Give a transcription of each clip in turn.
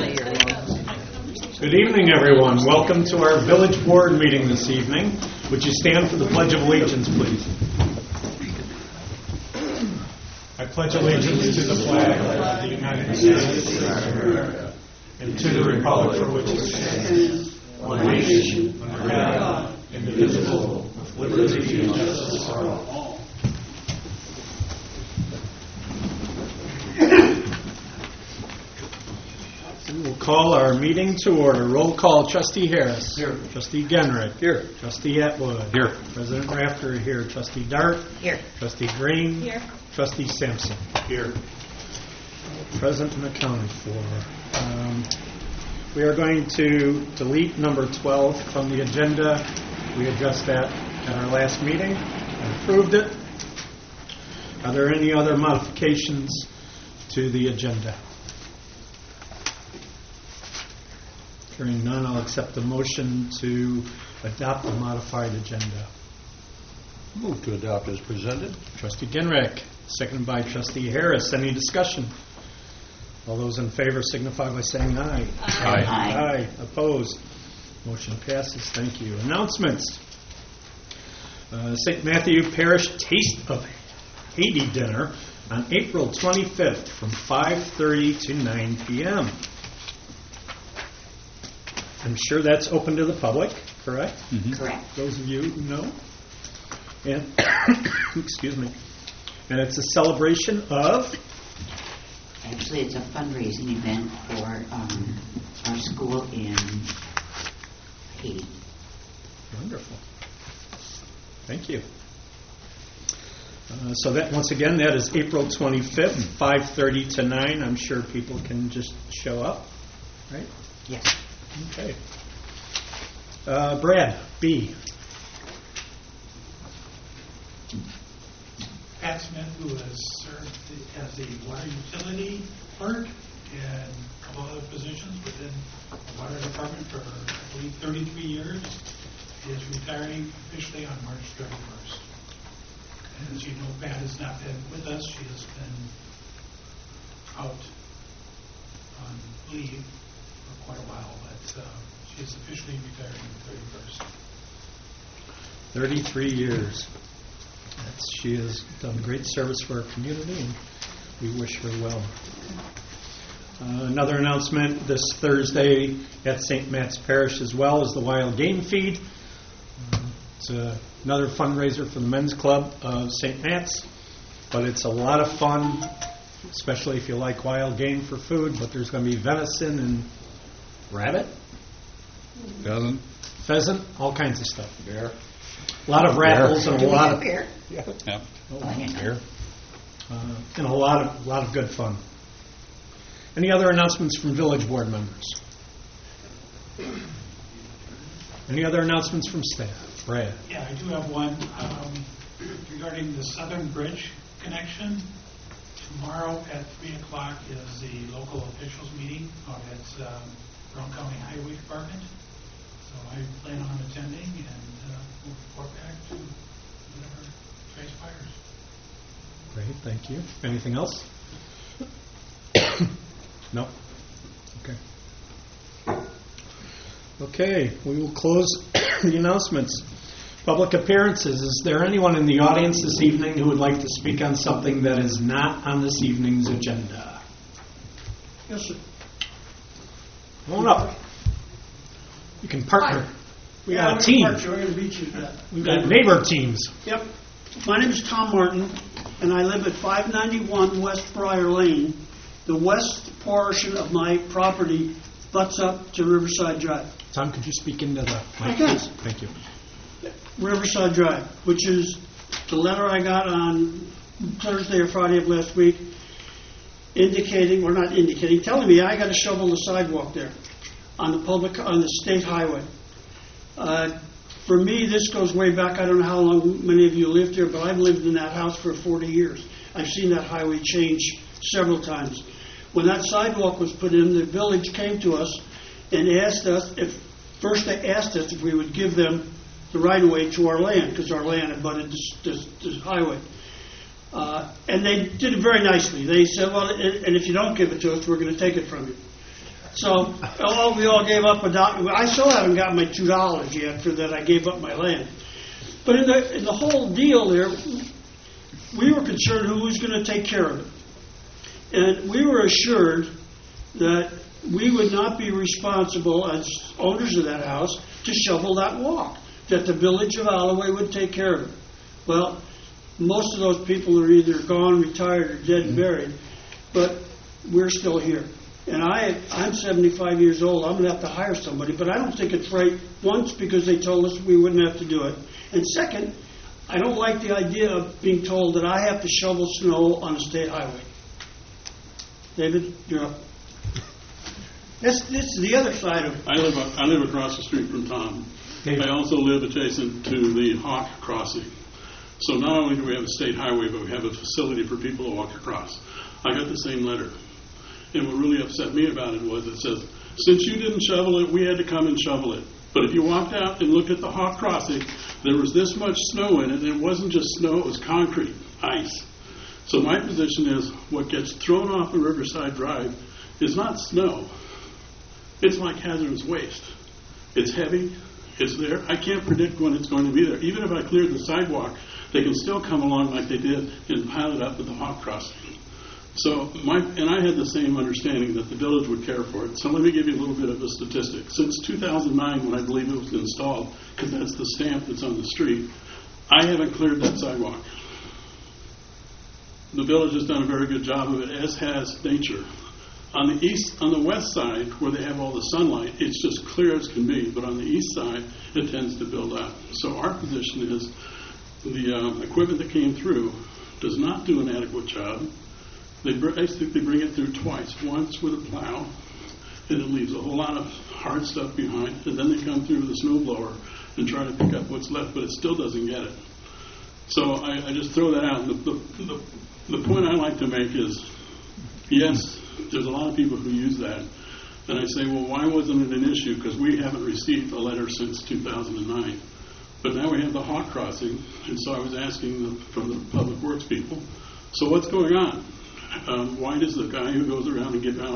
Good evening, everyone. Welcome to our village board meeting this evening. Would you stand for the Pledge of Allegiance, please? I pledge allegiance to the flag of the United States of America and to the republic for which it stands, one nation, under God, indivisible, with liberty and justice for all. We will call our meeting to order. Roll call. Trustee Harris. Here. Trustee Genrick. Here. Trustee Atwood. Here. President Rafter here. Trustee Dart. Here. Trustee Green. Here. Trustee Sampson. Here. Present and accounted for. We are going to delete number 12 from the agenda. We addressed that at our last meeting and approved it. Are there any other modifications to the agenda? Hearing none, I'll accept the motion to adopt the modified agenda. Move to adopt as presented. Trustee Genrick, seconded by Trustee Harris. Any discussion? All those in favor signify by saying aye. Aye. Aye. Opposed? Motion passes. Thank you. Announcements. St. Matthew Parish Taste of Haiti Dinner on April 25th from 5:30 to 9 p.m. I'm sure that's open to the public, correct? Mm-hmm. Correct. Those of you who know. And excuse me. And it's a celebration of. Actually, it's a fundraising event for our school in Haiti. Wonderful. Thank you. So that once again, that is April 25th, 5:30 to 9. I'm sure people can just show up, right? Yes. Okay. Brad, B. Pat Smith, who has served as the water utility clerk and a couple other positions within the water department for, I believe, 33 years, is retiring officially on March 31st. And as you know, Pat has not been with us. She has been out on leave for quite a while, but she is officially retiring on the 31st. 33 years. She has done great service for our community, and we wish her well. Another announcement this Thursday at St. Matt's Parish as well is the Wild Game Feed. It's another fundraiser for the Men's Club of St. Matt's, but it's a lot of fun, especially if you like wild game for food. But there's going to be venison and rabbit, pheasant, all kinds of stuff. Bear. A lot of raffles and a lot of beer? Yeah. Beer. And a lot of good fun. Any other announcements from village board members? Any other announcements from staff? Brad. Yeah, I do have one regarding the Southern Bridge connection. Tomorrow at 3 o'clock is the local officials meeting at Brown County Highway Department. So I plan on attending and we'll report back to whatever transpires. Great, thank you. Anything else? No? Okay. Okay, we will close the announcements. Public appearances. Is there anyone in the audience this evening who would like to speak on something that is not on this evening's agenda? Yes, sir. Come on up. You can partner. We got a we're team. We're going to beat you to that. We've got neighbor teams. Yep. My name is Tom Martin, and I live at 591 West Briar Lane. The west portion of my property butts up to Riverside Drive. Tom, could you speak into the mic, I can. please? Thank you. Riverside Drive, which is the letter I got on Thursday or Friday of last week, telling me I got to shovel the sidewalk there on the state highway. For me, this goes way back. I don't know how long many of you lived here, but I've lived in that house for 40 years. I've seen that highway change several times. When that sidewalk was put in, the village came to us and asked us if we would give them the right-of-way to our land, because our land abutted this highway. And they did it very nicely. They said, well, and if you don't give it to us, we're going to take it from you. So, we all gave up I still haven't got my $2 yet for that I gave up my land. But in the whole deal there, we were concerned who was going to take care of it. And we were assured that we would not be responsible as owners of that house to shovel that walk, that the village of Alloway would take care of it. Well, most of those people are either gone, retired, or dead and buried, but we're still here. And I'm 75 years old. I'm going to have to hire somebody, but I don't think it's right, once, because they told us we wouldn't have to do it, and second, I don't like the idea of being told that I have to shovel snow on a state highway. David, you're up. This is the other side of it. I live across the street from Tom. I also live adjacent to the Hawk Crossing. So not only do we have a state highway, but we have a facility for people to walk across. I got the same letter. And what really upset me about it was it says, since you didn't shovel it, we had to come and shovel it. But if you walked out and looked at the Hawk Crossing, there was this much snow in it, and it wasn't just snow, it was concrete, ice. So my position is what gets thrown off the Riverside Drive is not snow. It's like hazardous waste. It's heavy. It's there. I can't predict when it's going to be there. Even if I cleared the sidewalk, they can still come along like they did and pile it up at the Hawk Crossing. So, and I had the same understanding that the village would care for it. So let me give you a little bit of a statistic. Since 2009, when I believe it was installed, because that's the stamp that's on the street, I haven't cleared that sidewalk. The village has done a very good job of it, as has nature. On the west side, where they have all the sunlight, it's just clear as can be. But on the east side, it tends to build up. So our position is the equipment that came through does not do an adequate job. They basically bring it through twice. Once with a plow, and it leaves a whole lot of hard stuff behind. And then they come through with a snow blower and try to pick up what's left, but it still doesn't get it. So I just throw that out. The point I like to make is, yes, there's a lot of people who use that. And I say, well, why wasn't it an issue? Because we haven't received a letter since 2009. But now we have the Hawk Crossing, and so I was asking from the Public Works people, so what's going on? Why does the guy who goes around and gives out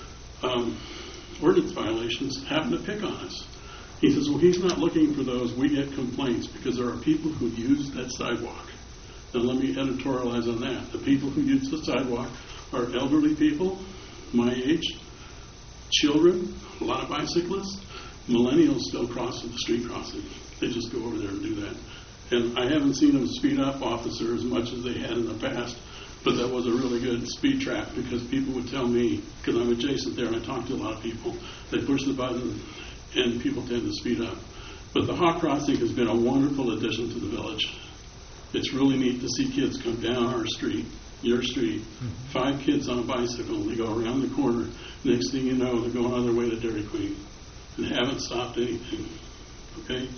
ordinance violations happen to pick on us? He says, well, he's not looking for those. We get complaints because there are people who use that sidewalk. Now, let me editorialize on that. The people who use the sidewalk are elderly people, my age, children, a lot of bicyclists, millennials still cross at the street crossing. They just go over there and do that. And I haven't seen them speed up, officer, as much as they had in the past. But that was a really good speed trap because people would tell me, because I'm adjacent there and I talk to a lot of people, they push the button and people tend to speed up. But the Hawk Crossing has been a wonderful addition to the village. It's really neat to see kids come down our street, your street, 5 kids on a bicycle, they go around the corner. Next thing you know, they're going on their way to Dairy Queen and haven't stopped anything. Okay?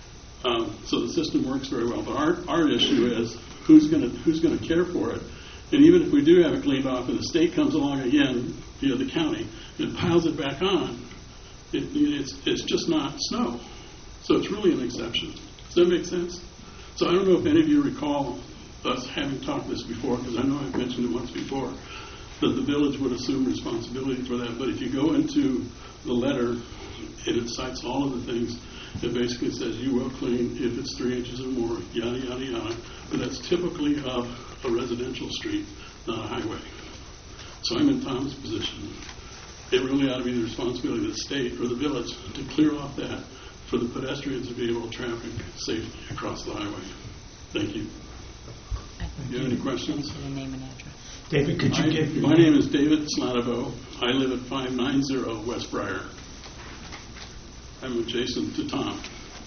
So the system works very well. But our issue is who's going to care for it? And even if we do have it cleaned off and the state comes along again, the county, and piles it back on, it's just not snow. So it's really an exception. Does that make sense? So I don't know if any of you recall us having talked this before, because I know I've mentioned it once before, that the village would assume responsibility for that. But if you go into the letter, and it cites all of the things, it basically says you will clean if it's 3 inches or more, yada, yada, yada. But that's typically of a residential street, not a highway. So I'm in Tom's position. It really ought to be the responsibility of the state or the village to clear off that for the pedestrians to be able to traffic safely across the highway. Thank you. Do you have any questions? Your name and address. David, could you give... My name is David Slatovo. I live at 590 West Briar. I'm adjacent to Tom.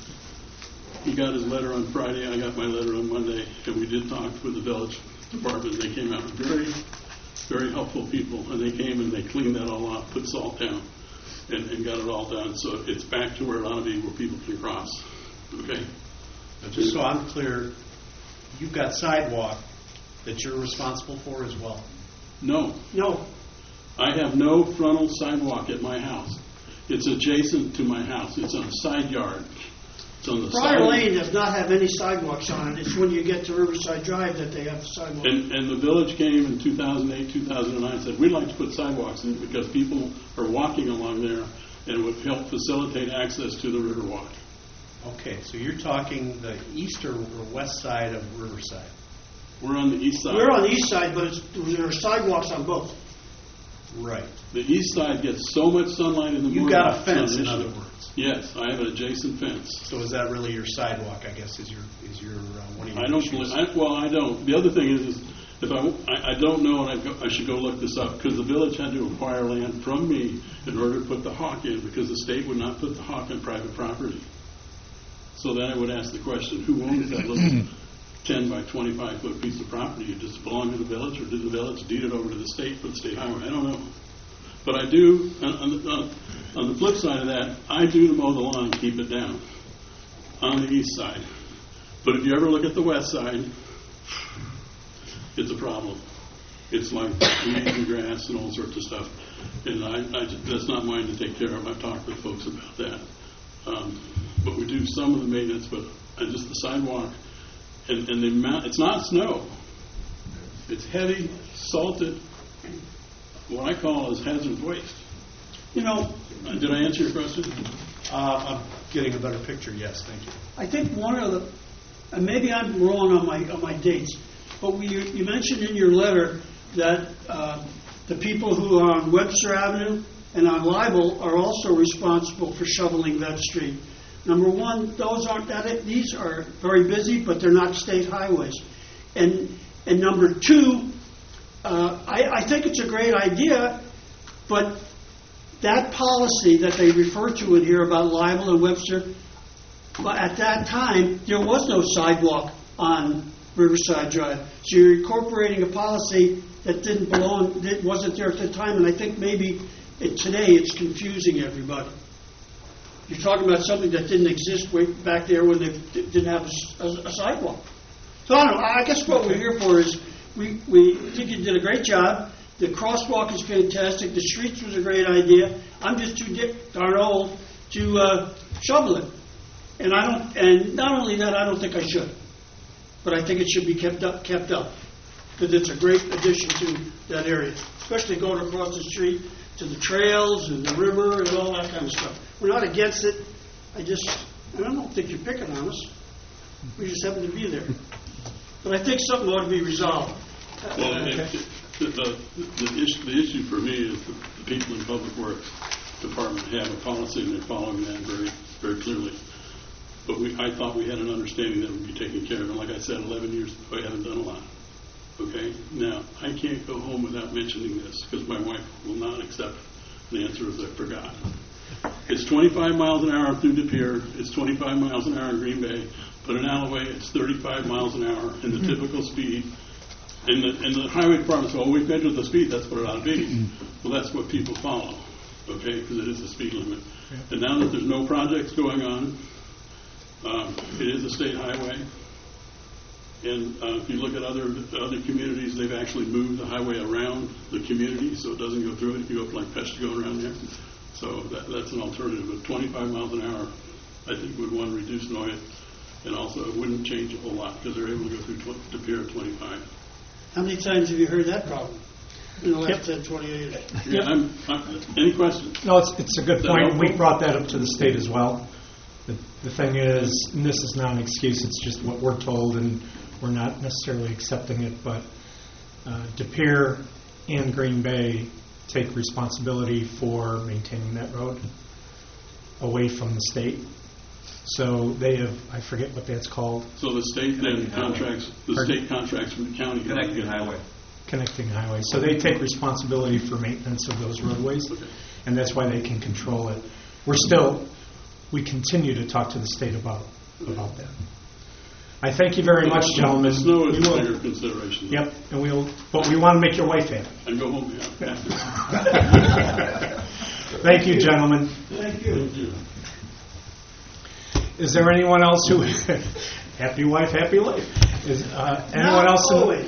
He got his letter on Friday. I got my letter on Monday. And we did talk with the village department. They came out very, very helpful people. And they came and they cleaned that all off, put salt down, and got it all done. So it's back to where it ought to be, where people can cross. Okay? Just so I'm clear, you've got sidewalk that you're responsible for as well? No. No. I have no frontal sidewalk at my house. It's adjacent to my house. It's on a side yard. It's on the Briar side. Lane does not have any sidewalks on it. It's when you get to Riverside Drive that they have the sidewalks. And the village came in 2008, 2009, and said, we'd like to put sidewalks in because people are walking along there and it would help facilitate access to the Riverwalk. Okay, so you're talking the east or west side of Riverside? We're on the east side. We're on the east side, but there are sidewalks on both. Right. The east side gets so much sunlight in the morning. You've got a it's not fence, an in issue. other words. Yes, I have an adjacent fence. So is that really your sidewalk, I guess, is your one of your I don't issues? believe, well, I don't. The other thing is if I don't know, and I should go look this up, because the village had to acquire land from me in order to put the hawk in, because the state would not put the hawk on private property. So then I would ask the question, who owns that little 10 by 25 foot piece of property? Does it belong to the village, or did the village deed it over to the state for the state highway? I don't know. But I do, on the flip side of that, I do mow the lawn and keep it down on the east side. But if you ever look at the west side, it's a problem. It's like weeds and grass and all sorts of stuff. And that's not mine to take care of. I've talked with folks about that. But we do some of the maintenance, but just the sidewalk. And the amount, it's not snow. It's heavy, salted, what I call is hazardous waste. You know, Did I answer your question? I'm getting a better picture, yes, thank you. I think one of the, and maybe I'm wrong on my dates, but you mentioned in your letter that the people who are on Webster Avenue and on Libel are also responsible for shoveling that street. Number one, those aren't that. These are very busy, but they're not state highways. And number two, I think it's a great idea, but that policy that they refer to in here about Libel and Webster, but at that time, there was no sidewalk on Riverside Drive. So you're incorporating a policy that didn't belong, that wasn't there at the time, and I think maybe today it's confusing everybody. You're talking about something that didn't exist way back there when they didn't have a sidewalk. So I don't know, I guess what we're here for is we think you did a great job. The crosswalk is fantastic. The streets was a great idea. I'm just too darn old to shovel it. And not only that, I don't think I should. But I think it should be kept up. Because it's a great addition to that area. Especially going across the street to the trails and the river and all that kind of stuff. We're not against it. I don't think you're picking on us. We just happen to be there. But I think something ought to be resolved. Well, the issue for me is the people in Public Works Department have a policy and they're following that very, very clearly. But I thought we had an understanding that it would be taken care of. And like I said, 11 years ago, I haven't done a lot. Okay? Now, I can't go home without mentioning this because my wife will not accept the answer as I forgot. It's 25 miles an hour through De Pere. It's 25 miles an hour in Green Bay. But in Alloway, it's 35 miles an hour in the typical speed. And the highway department says, we've measured the speed, that's what it ought to be. Well, that's what people follow, okay, because it is a speed limit. And now that there's no projects going on, it is a state highway. And if you look at other communities, they've actually moved the highway around the community so it doesn't go through it. You go up like Peshtigo around there. So that's an alternative. But 25 miles an hour, I think, would, one, reduce noise, and also it wouldn't change a whole lot because they're able to go through De Pere at 25. How many times have you heard that problem in the last 10, 20 years? Yeah, any questions? No, it's a good point. We brought that up to the state as well. The thing is, and this is not an excuse, it's just what we're told, and we're not necessarily accepting it, but De Pere and Green Bay take responsibility for maintaining that road away from the state. So they have, I forget what that's called. So the state then contracts, state contracts from the county. Connecting highway. Connecting highway. So they take responsibility for maintenance of those roadways, and that's why they can control it. We continue to talk to the state about that. I thank you very much, gentlemen. The snow is a bigger consideration. Yep, but we want to make your wife happy. And go home after. Thank you, gentlemen. Thank you. Thank you. Is there anyone else who happy wife, happy life? Is anyone else?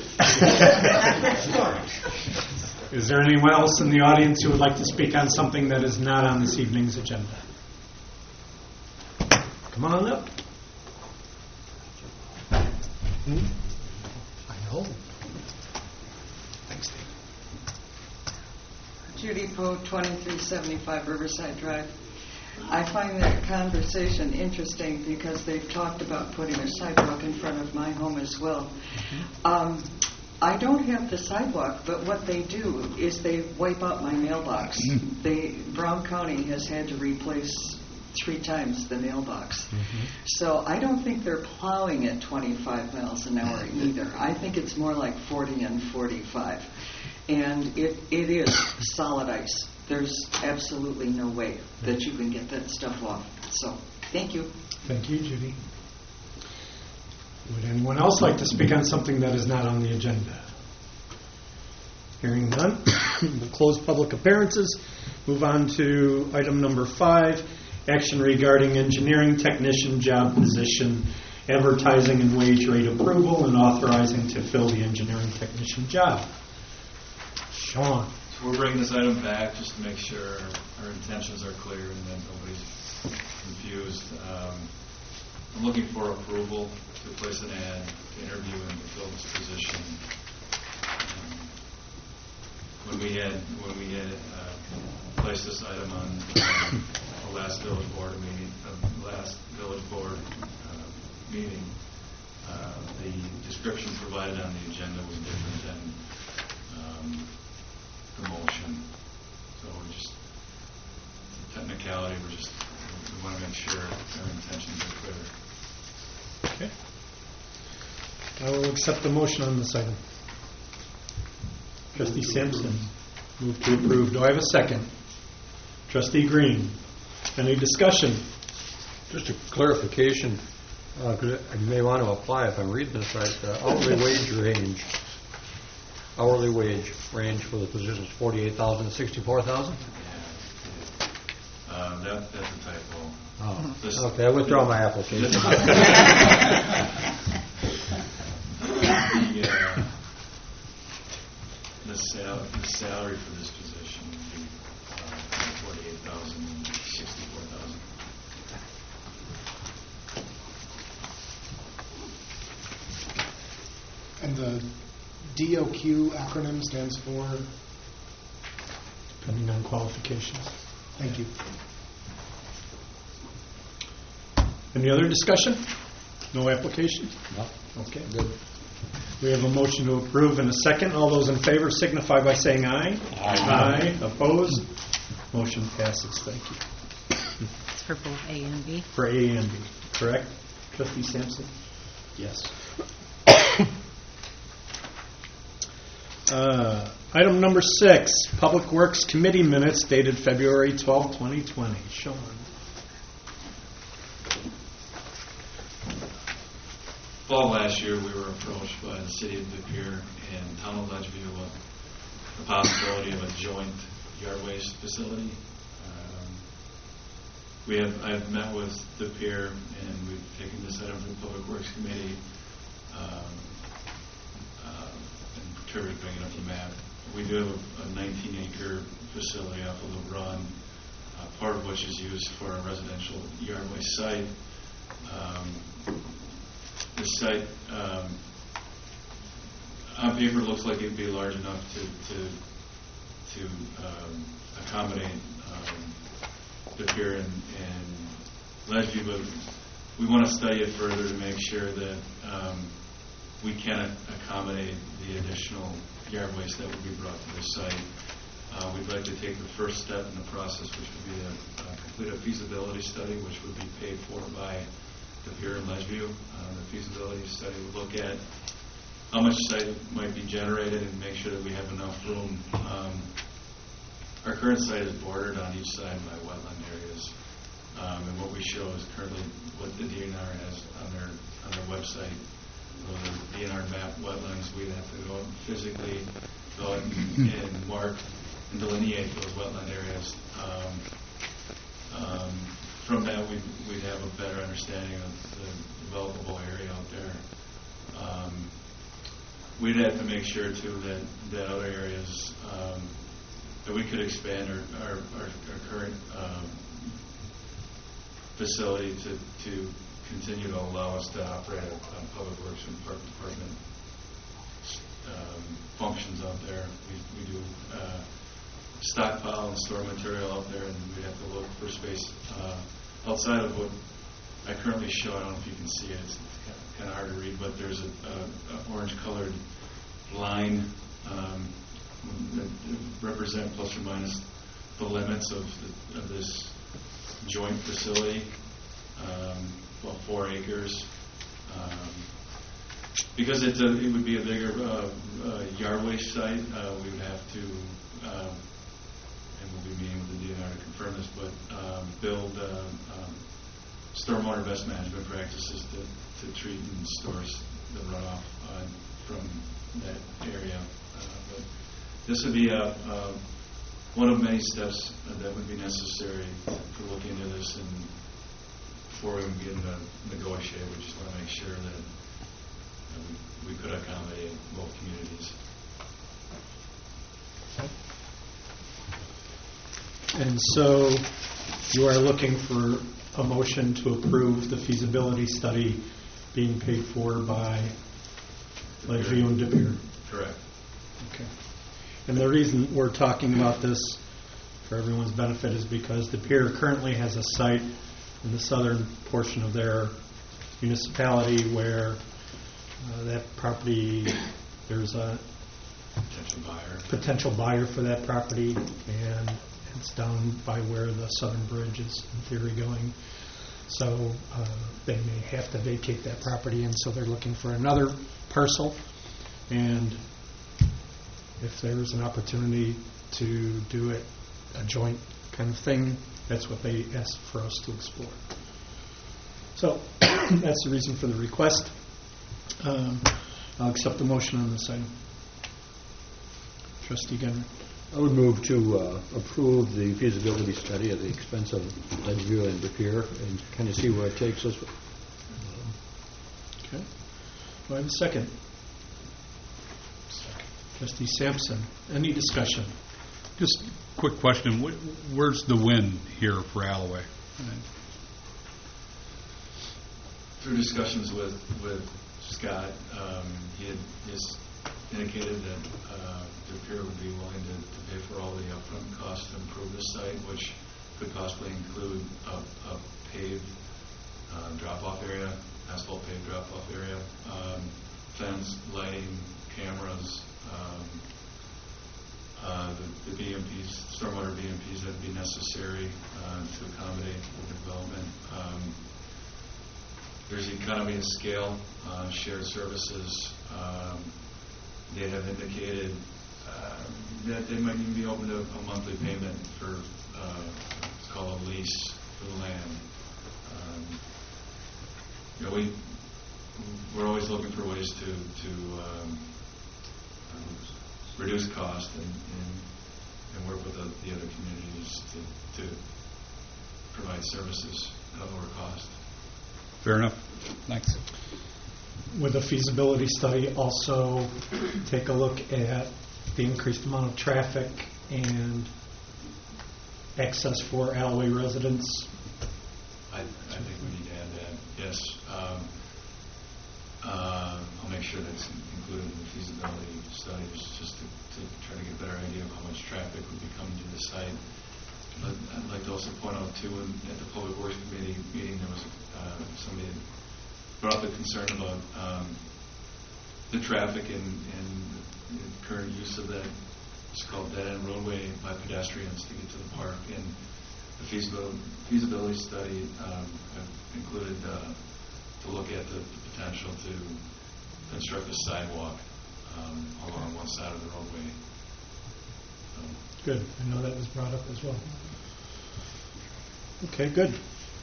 Is there anyone else in the audience who would like to speak on something that is not on this evening's agenda? Come on up. I know. Thanks, Dave. Judy Poe, 2375 Riverside Drive. I find that conversation interesting because they've talked about putting a sidewalk in front of my home as well. I don't have the sidewalk, but what they do is they wipe out my mailbox. Brown County has had to replace 3 times the mailbox. So I don't think they're plowing at 25 miles an hour either. I think it's more like 40 and 45. And it is solid ice. There's absolutely no way that you can get that stuff off. So, thank you. Thank you, Judy. Would anyone else like to speak on something that is not on the agenda? Hearing none, we'll close public appearances. Move on to item number 5, action regarding engineering technician job position, advertising and wage rate approval, and authorizing to fill the engineering technician job. Sean. So we're bringing this item back just to make sure our intentions are clear and that nobody's confused. I'm looking for approval to place an ad, to interview and to fill this position. When we had placed this item on the last village board meeting, the description provided on the agenda was different than the motion. So we're just, it's a technicality, we want to make sure our intentions are clear. Okay. I will accept the motion on this item. Trustee Sampson, move to approve. Do I have a second? Trustee Green, any discussion? Just a clarification, because you may want to apply if I'm reading this right. Hourly wage range for the position is $48,000 to $64,000. That's a typo. Oh, okay. I withdraw my application. The salary for this position would be $48,000 and $64,000. And the DOQ acronym stands for? Depending on qualifications. Thank you. Any other discussion? No application? No. Okay, good. We have a motion to approve and a second. All those in favor signify by saying aye. Aye. Opposed? Motion passes. Thank you. It's for both A and B. For A and B, correct? Trustee Sampson? Yes. Item number 6, Public Works Committee minutes dated February 12, 2020. Sean. Fall last year, we were approached by the city of De Pere and town of Ledgeview about the possibility of a joint yard waste facility. I've met with De Pere and we've taken this item to the Public Works Committee and contributed bringing up the map. We do have a 19-acre facility off of the Run, part of which is used for a residential yard waste site. The site on paper looks like it'd be large enough to accommodate De Pere and Ledgeview, but we want to study it further to make sure that we can accommodate the additional yard waste that would be brought to this site. We'd like to take the first step in the process, which would be to complete a feasibility study, which would be paid for by De Pere and Ledgeview. The feasibility study would look at how much site might be generated and make sure that we have enough room. Our current site is bordered on each side by wetland areas, and what we show is currently what the DNR has on their website. Those are DNR map wetlands. We'd have to go and physically go and mark and delineate those wetland areas. From that, we'd have a better understanding of the developable area out there. We'd have to make sure too that other areas that we could expand our current facility to continue to allow us to operate a Public Works and Park Department functions out there. We do stockpile and store material out there, and we have to look for space outside of what I currently show. I don't know if you can see it. It's kind of hard to read, but there's a orange-colored line that represent plus or minus the limits of this joint facility, about 4 acres. Because it would be a bigger yard waste site, we would have to, and we'll be meeting with the DNR to confirm this, but build stormwater best management practices to treat and store the runoff from that area. But this would be one of many steps that would be necessary to look into this, and before we begin to negotiate, we just want to make sure that we could accommodate both communities. And so you are looking for a motion to approve the feasibility study being paid for by Lakeview and De Pere. Correct. Okay. And the reason we're talking about this for everyone's benefit is because De Pere currently has a site in the southern portion of their municipality where that property, there's a potential buyer for that property, and it's down by where the southern bridge is in theory going. So they may have to vacate that property, and so they're looking for another parcel. And if there's an opportunity to do it, a joint kind of thing, that's what they asked for us to explore. So that's the reason for the request. I'll accept the motion on this item. Trustee Genrick. I would move to approve the feasibility study at the expense of Ledgeview and De Pere and kind of see where it takes us. Okay. Do I have a second? Trustee Sampson. Any discussion? Just quick question. Where's the win here for Alloway? Through discussions with Scott, he had just indicated that De Pere would be willing to pay for all the upfront costs to improve the site, which could possibly include a paved drop-off area, asphalt paved drop-off area, fence, lighting, cameras, the BMPs, stormwater BMPs that would be necessary to accommodate the development. There's economy of scale, shared services. They have indicated that they might even be open to a monthly payment for it's called a lease for the land. We're always looking for ways to reduce cost and work with the other communities to provide services at a lower cost. Fair enough. Thanks. With a feasibility study, also take a look at the increased amount of traffic and access for Alloway residents. I think we need to add that, yes. I'll make sure that's included in the feasibility studies just to try to get a better idea of how much traffic would be coming to the site. But I'd like to also point out, too, at the Public Works Committee meeting, there was somebody that brought up the concern about the traffic and the current use of that. It's called dead-end roadway by pedestrians to get to the park. And the feasibility study included to look at the potential to construct a sidewalk along one side of the roadway. Good. I know that was brought up as well. Okay, good.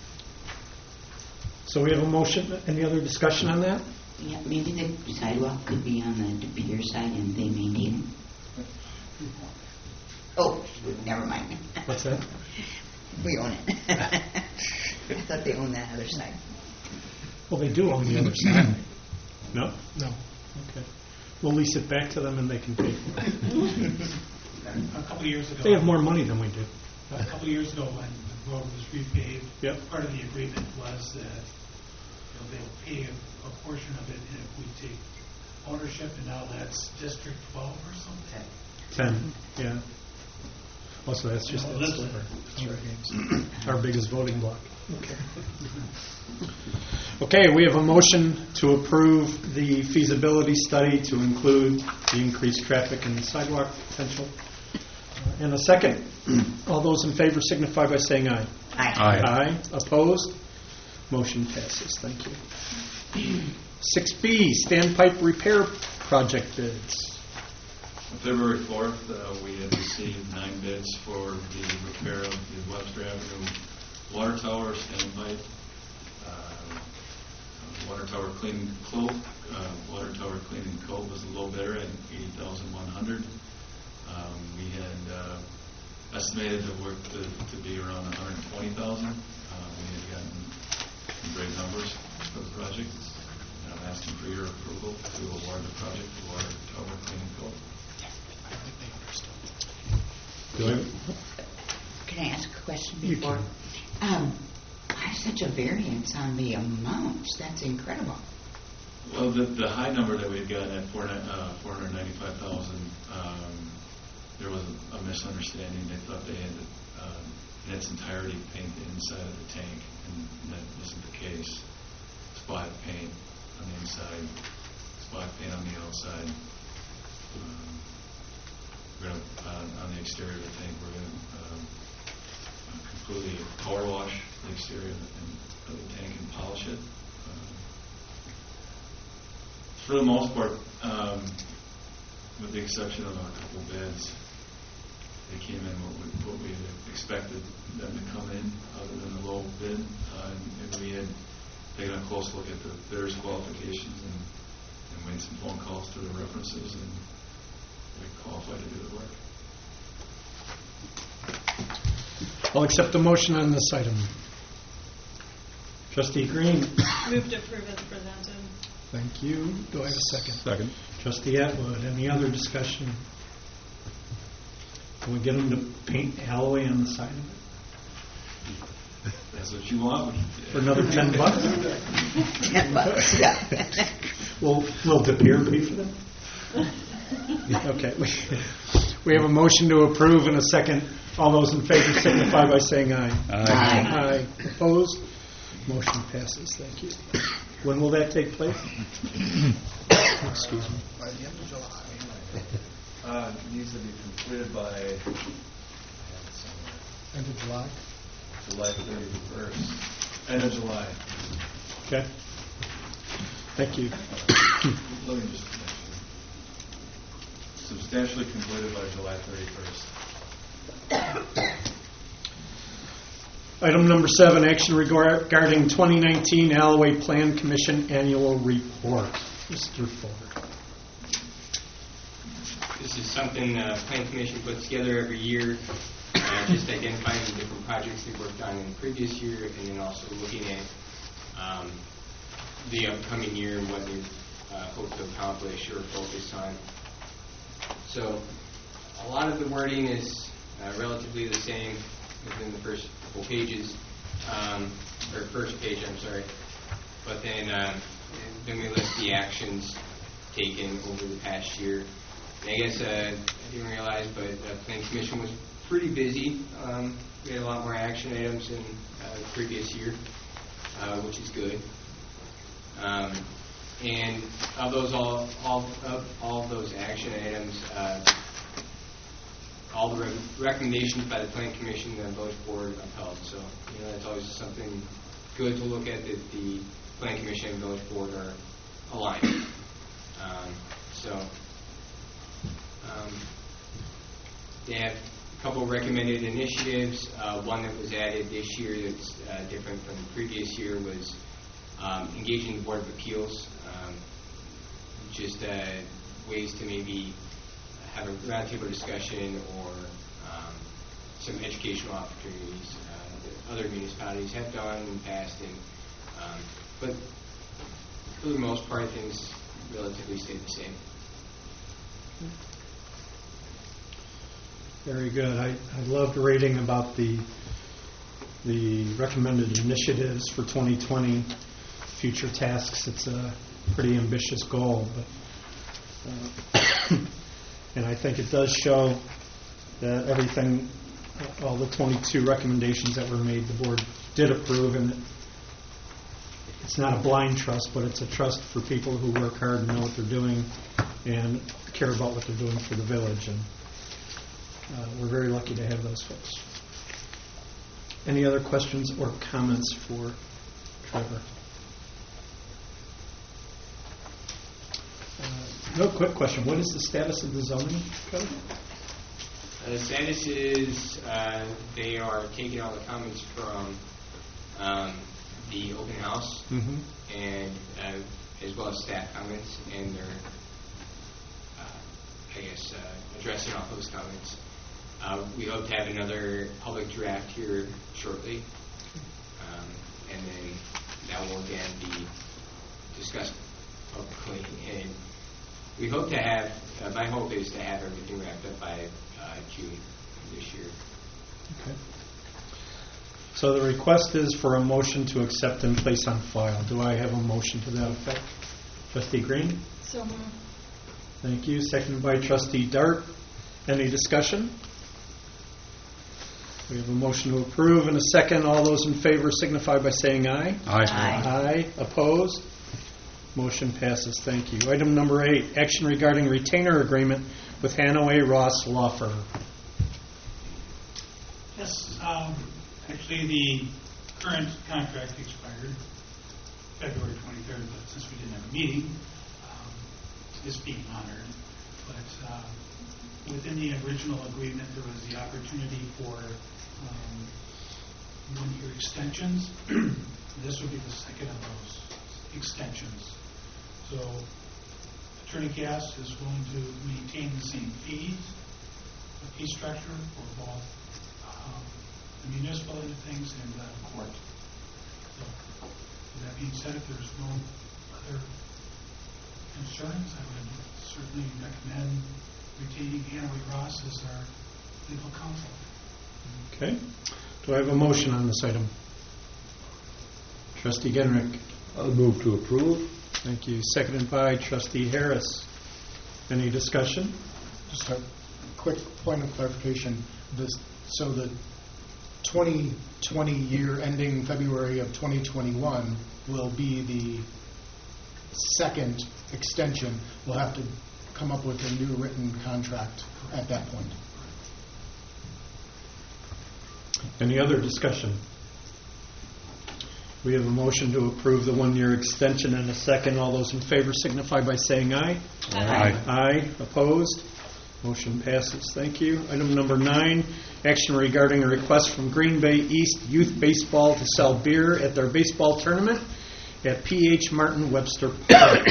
So we have a motion. Any other discussion on that? Yeah, maybe the sidewalk could be on the De Pere side and they maintain it. Oh, never mind. What's that? We own it. I thought they owned that other side. Well, they do own the other side. No? No. Okay. We'll lease it back to them and they can pay for it. A couple of years ago. They have more money than we do. A couple of years ago when the road was repaved, Yep. part of the agreement was that So they'll pay a portion of it if we take ownership, and now that's District 12 or something. 10, yeah. Also, that's just No, that that's- sliver. Our biggest voting block. Okay, we have a motion to approve the feasibility study to include the increased traffic and sidewalk potential. And a second. All those in favor signify by saying aye. Aye. Aye. Opposed? Motion passes. Thank you. 6B, standpipe repair project bids. On February 4th, we had received 9 bids for the repair of the Webster Avenue water tower standpipe, water tower cleaning coat. Water tower cleaning coat was the low bidder at $80,100. We had estimated the work to be around $120,000. We had gotten some great numbers for the project. And I'm asking for your approval to award the project to water tower cleaning coat. Can I ask a question You before? Why such a variance on the amounts? That's incredible. Well, the high number that we'd got at $495,000, there was a misunderstanding. They thought they had in its entirety paint the inside of the tank, and that wasn't the case. Spot paint on the inside, spot paint on the outside. We're going to, on the exterior of the tank, we're going to completely power wash the exterior of the tank and polish it. For the most part, with the exception of a couple bids, they came in what we had expected them to come in, other than the low bid. And we had taken a close look at the bidders' qualifications and made some phone calls to the references, and we qualified to do the work. I'll accept the motion on this item. Trustee Green. Move to approve as presented. Thank you. Do I have a second? Second. Trustee Atwood. Any other discussion? Can we get them to paint Alloway on the side of it? That's what you want. For another $10? $10, yeah. Will De Pere pay for that? Okay. We have a motion to approve and a second. All those in favor signify by saying aye. Aye. Aye. Opposed? Motion passes. Thank you. When will that take place? Excuse me. By the end of July. Needs to be completed by End of July? July 31st. End of July. Okay. Thank you. Let me just substantially completed by July 31st. Item number 7, action regarding 2019 Alloway Plan Commission Annual Report. Mr. Ford. This is something the Plan Commission puts together every year, just identifying the different projects they worked on in the previous year, and then also looking at the upcoming year and what they hope to accomplish or focus on. So a lot of the wording is relatively the same within the first couple pages, or first page, I'm sorry. But then we list the actions taken over the past year. And I guess I didn't realize, but the Plan Commission was pretty busy. We had a lot more action items than the previous year, which is good. And of those, all of those action items, all the recommendations by the Plan Commission and the Village Board upheld. So, that's always something good to look at, that the Plan Commission and Village Board are aligned. They have a couple of recommended initiatives. One that was added this year that's different from the previous year was engaging the Board of Appeals. Just ways to maybe have a roundtable discussion or some educational opportunities that other municipalities have done in the past. But for the most part, things relatively stayed the same. Very good. I loved reading about the recommended initiatives for 2020. future tasks. It's a pretty ambitious goal, but and I think it does show that everything, all the 22 recommendations that were made, the board did approve, and it's not a blind trust, but it's a trust for people who work hard and know what they're doing and care about what they're doing for the village, and we're very lucky to have those folks. Any other questions or comments for Trevor? No, quick question. What is the status of the zoning code? The status is they are taking all the comments from the open house and as well as staff comments, and they're, addressing all those comments. We hope to have another public draft here shortly, and then that will again be discussed publicly. And we hope to have, my hope is to have everything wrapped up by June of this year. Okay. So the request is for a motion to accept and place on file. Do I have a motion to that effect? Trustee Green? So moved. Thank you. Seconded by Trustee Dart. Any discussion? We have a motion to approve and a second. All those in favor signify by saying aye. Aye. Aye. Opposed? Motion passes. Thank you. Item number 8, action regarding retainer agreement with Hanaway Ross Law Firm. Yes, actually the current contract expired February 23rd, but since we didn't have a meeting, it's being honored. But within the original agreement, there was the opportunity for 1-year extensions. This would be the second of those extensions. So Attorney Gass is willing to maintain the same fee structure for both the municipal end of things and the court. So with that being said, if there's no other concerns, I would certainly recommend retaining Hanaway Ross as our legal counsel. Okay. Do I have a motion on this item? Trustee Genrick. I'll move to approve. Thank you. Seconded by Trustee Harris. Any discussion? Just a quick point of clarification. So the 2020 year ending February of 2021 will be the second extension. We'll have to come up with a new written contract at that point. Any other discussion? We have a motion to approve the 1-year extension and a second. All those in favor signify by saying aye. Aye. Aye. Opposed? Motion passes. Thank you. Item number 9, action regarding a request from Green Bay East Youth Baseball to sell beer at their baseball tournament at P.H. Martin Webster Park.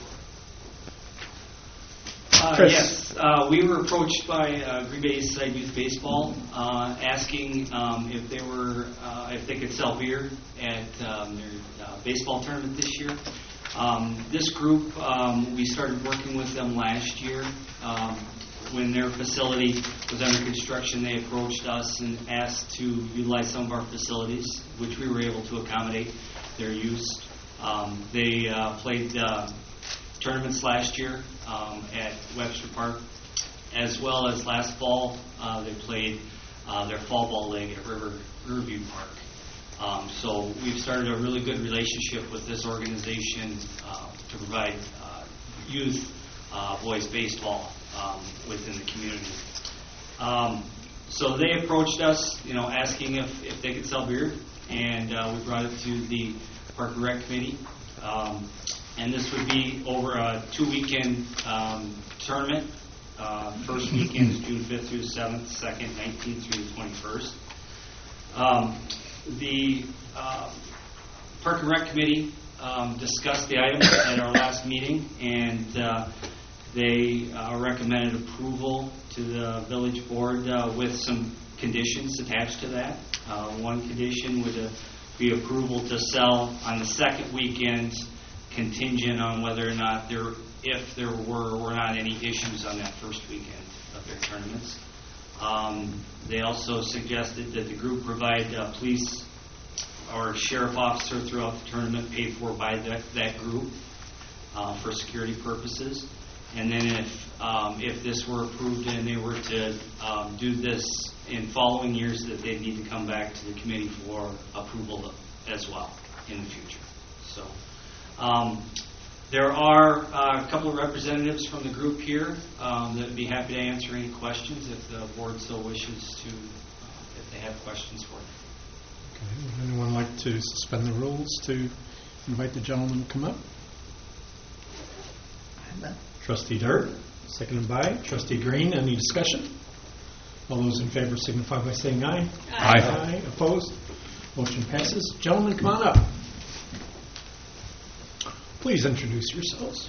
Chris. Yes, we were approached by Green Bay East Side Youth Baseball asking if they could sell beer at their baseball tournament this year. This group, we started working with them last year. When their facility was under construction, they approached us and asked to utilize some of our facilities, which we were able to accommodate their use. They played tournaments last year at Webster Park, as well as last fall they played their fall ball league at Riverview Park. So we've started a really good relationship with this organization to provide youth boys baseball within the community. So they approached us, asking if they could sell beer, and we brought it to the Park and Rec Committee. And this would be over a 2-weekend tournament. First weekend is June 5th through the 7th, second, 19th through the 21st. The Park and Rec Committee discussed the item at our last meeting, and they recommended approval to the village board with some conditions attached to that. One condition would be approval to sell on the second weekend, contingent on whether or not if there were not any issues on that first weekend of their tournaments. They also suggested that the group provide police our sheriff officer throughout the tournament paid for by that group for security purposes. And then if this were approved and they were to do this in following years, that they need to come back to the committee for approval as well in the future. So there are a couple of representatives from the group here that would be happy to answer any questions if the board so wishes to, if they have questions for you. Okay. Would anyone like to suspend the rules to invite the gentleman to come up? Trustee Dirt, seconded by Trustee Green. Any discussion? All those in favor signify by saying aye. Aye. Aye. Opposed? Motion passes. Gentlemen, come on up. Please introduce yourselves.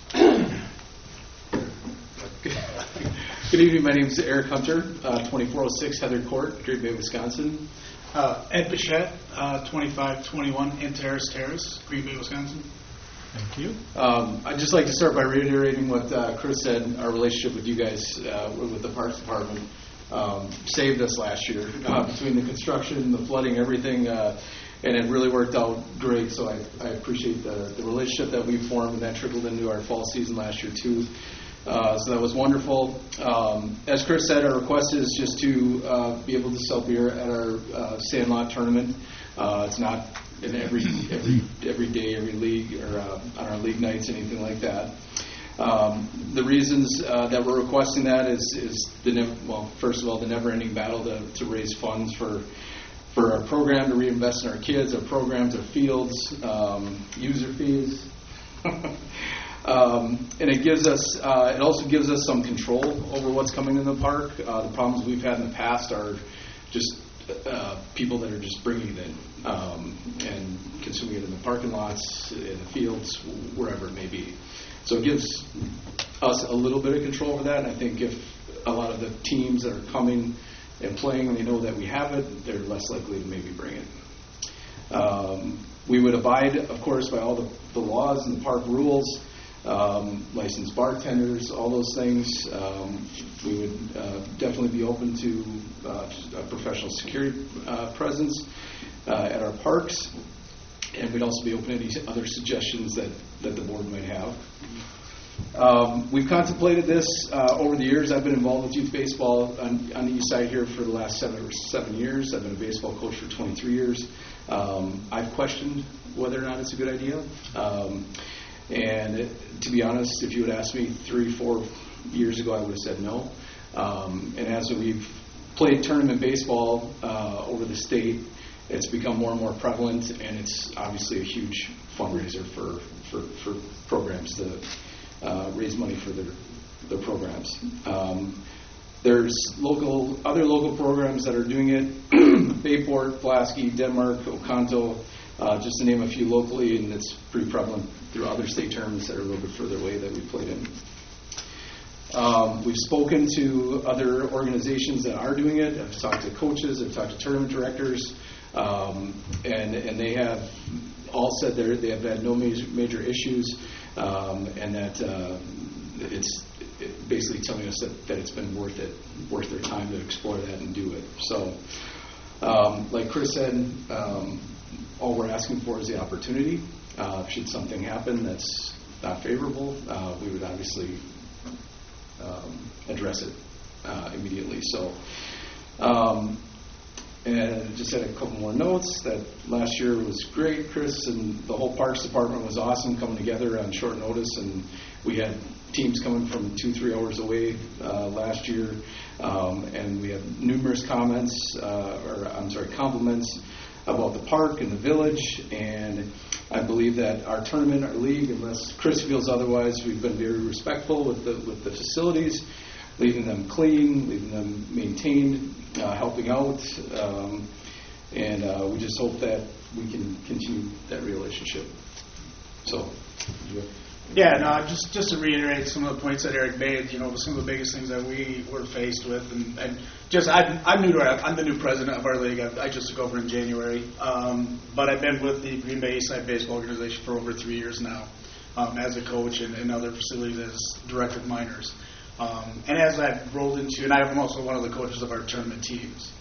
Good evening. My name is Eric Hunter, 2406 Heather Court, Green Bay, Wisconsin. Ed Bichette, 2521 Terrace Terrace, Green Bay, Wisconsin. Thank you. I'd just like to start by reiterating what Chris said. Our relationship with you guys, with the Parks Department, saved us last year. Between the construction, the flooding, everything, and it really worked out great. So I appreciate the relationship that we formed, and that trickled into our fall season last year too. So that was wonderful. As Chris said, our request is just to be able to sell beer at our Sandlot tournament. It's not in every day, every league, or on our league nights, anything like that. The reasons that we're requesting that is first of all, the never-ending battle to raise funds for our program, to reinvest in our kids, our programs, our fields, user fees. And it gives us, it also gives us some control over what's coming in the park. The problems we've had in the past are just people that are just bringing it in and consuming it in the parking lots, in the fields, wherever it may be. So it gives us a little bit of control over that. And I think if a lot of the teams that are coming and playing, they know that we have it, they're less likely to maybe bring it. We would abide, of course, by all the laws and the park rules. Licensed bartenders, all those things. We would definitely be open to a professional security presence at our parks, and we'd also be open to any other suggestions that the board might have. We've contemplated this over the years. I've been involved with youth baseball on the east side here for the last 7 years. I've been a baseball coach for 23 years. I've questioned whether or not it's a good idea. To be honest, if you had asked me 3-4 years ago, I would have said no. And as we've played tournament baseball over the state, it's become more and more prevalent, and it's obviously a huge fundraiser for programs to raise money for their programs. There's other local programs that are doing it, Bayport, Pulaski, Denmark, Oconto, just to name a few locally, and it's pretty prevalent through other state tournaments that are a little bit further away that we played in. We've spoken to other organizations that are doing it. I've talked to coaches, I've talked to tournament directors, and they have all said they have had no major issues, and that it's basically telling us that it's been worth their time to explore that and do it. So, like Chris said, all we're asking for is the opportunity. Should something happen that's not favorable, we would obviously address it immediately. So, and I just had a couple more notes. That last year was great. Chris and the whole Parks Department was awesome coming together on short notice, and we had teams coming from 2-3 hours away last year, and we had numerous compliments about the park and the village, and I believe that our tournament, our league, unless Chris feels otherwise, we've been very respectful with the facilities, leaving them clean, leaving them maintained, helping out, and we just hope that we can continue that relationship. So, Yeah, no, just to reiterate some of the points that Eric made, some of the biggest things that we were faced with, and just I'm new to it. I'm the new president of our league. I just took over in January, but I've been with the Green Bay Eastside Baseball Organization for over 3 years now, as a coach and other facilities as director of minors. And as I've rolled into, and I'm also one of the coaches of our tournament teams.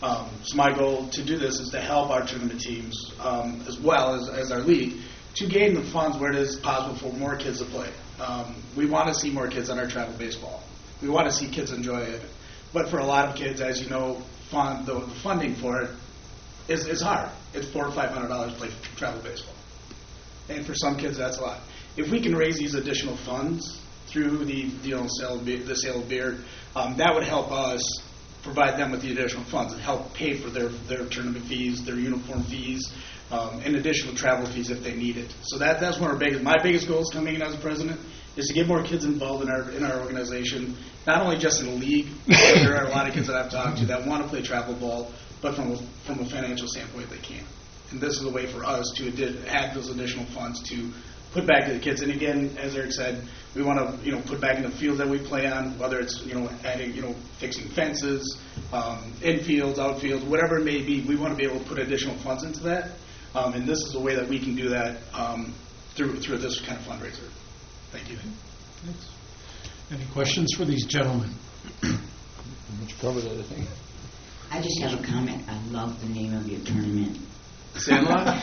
So my goal to do this is to help our tournament teams, as well as our league, to gain the funds where it is possible for more kids to play. We want to see more kids on our travel baseball. We want to see kids enjoy it. But for a lot of kids, as you know, the funding for it is hard. It's $400 to $500 to play travel baseball. And for some kids, that's a lot. If we can raise these additional funds through the sale of beer, that would help us provide them with the additional funds and help pay for their tournament fees, their uniform fees, and additional travel fees if they need it. So that's one of my biggest goals coming in as a president is to get more kids involved in our organization, not only just in the league. There are a lot of kids that I've talked to that want to play travel ball, but from a financial standpoint, they can't. And this is a way for us to add those additional funds to put back to the kids. And again, as Eric said, we want to put back in the field that we play on, whether it's adding fixing fences, infields, outfields, whatever it may be. We want to be able to put additional funds into that, and this is a way that we can do that through this kind of fundraiser. Thank you. Thanks. Any questions for these gentlemen? Much covered it, I think. I just have a comment. I love the name of your tournament. Sandlot?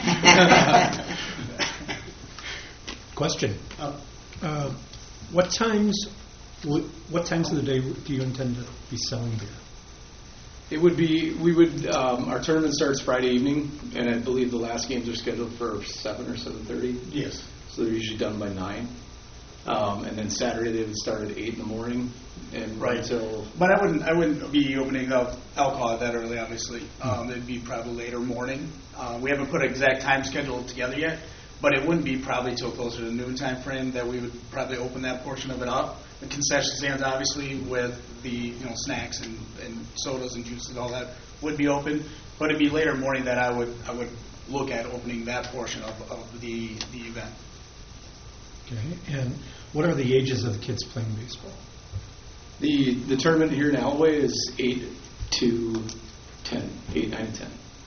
Question. What times of the day do you intend to be selling beer? It would be, our tournament starts Friday evening, and I believe the last games are scheduled for 7 or 7:30. Yes. So they're usually done by 9. And then Saturday they would start at 8 in the morning and run until... But I wouldn't be opening up alcohol that early, obviously. It'd be probably later morning. We haven't put an exact time schedule together yet, but it wouldn't be probably till closer to the noon time frame that we would probably open that portion of it up. The concession stands, obviously, with the snacks and sodas and juices and all that would be open, but it'd be later morning that I would look at opening that portion of the event. Okay, and what are the ages of the kids playing baseball? The tournament here in Alloway is 8 to 10, 8, 9, and 10.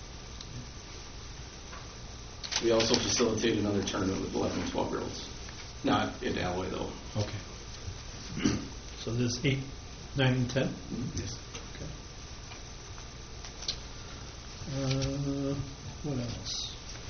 We also facilitate another tournament with 11 and 12-year-olds. Not in Alloway, though. Okay. So there's 8, 9, and 10? Mm-hmm. Yes. Okay. What else?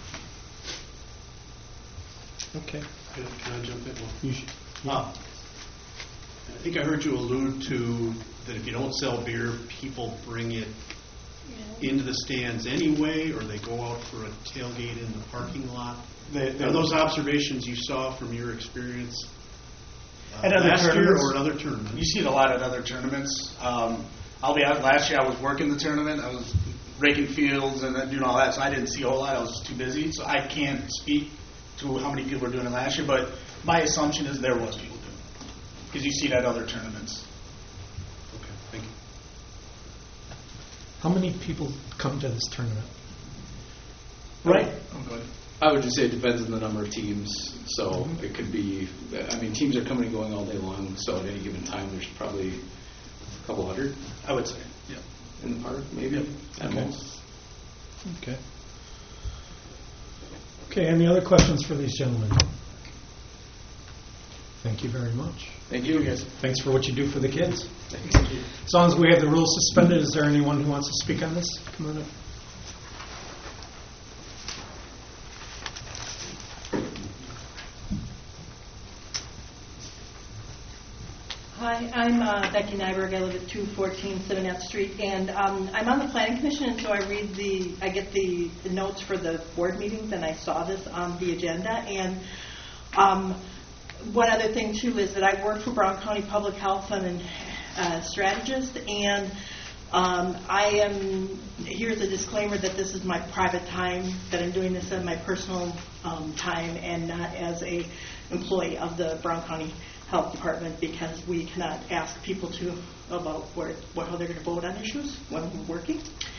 Okay. Can I jump in? You should. I think I heard you allude to that if you don't sell beer, people bring it into the stands anyway, or they go out for a tailgate in the parking lot. Are those observations you saw from your experience At other last year tournaments, or at other tournaments? You see it a lot at other tournaments. I'll be honest, last year I was working the tournament. I was raking fields and doing all that, so I didn't see a whole lot. I was too busy, so I can't speak to how many people were doing it last year, but my assumption is there was people doing it, because you see it at other tournaments. Okay, thank you. How many people come to this tournament? Right. I would just say it depends on the number of teams. So it could be, teams are coming and going all day long, so at any given time there's probably a couple hundred. I would say, yeah. In the park, maybe, at most. Okay. Okay, any other questions for these gentlemen? Thank you very much. Thank you, guys. Thanks for what you do for the kids. Thank you. As long as we have the rules suspended, is there anyone who wants to speak on this? Come on up. Hi, I'm Becky Nyberg. I live at 214 Civinet Street, and I'm on the Planning Commission, and so I get the notes for the board meetings, and I saw this on the agenda. And one other thing too is that I work for Brown County Public Health. I'm a strategist, and here's a disclaimer that this is my private time, that I'm doing this in my personal time and not as a employee of the Brown County Health Department, because we cannot ask people about how they're going to vote on issues when we're working.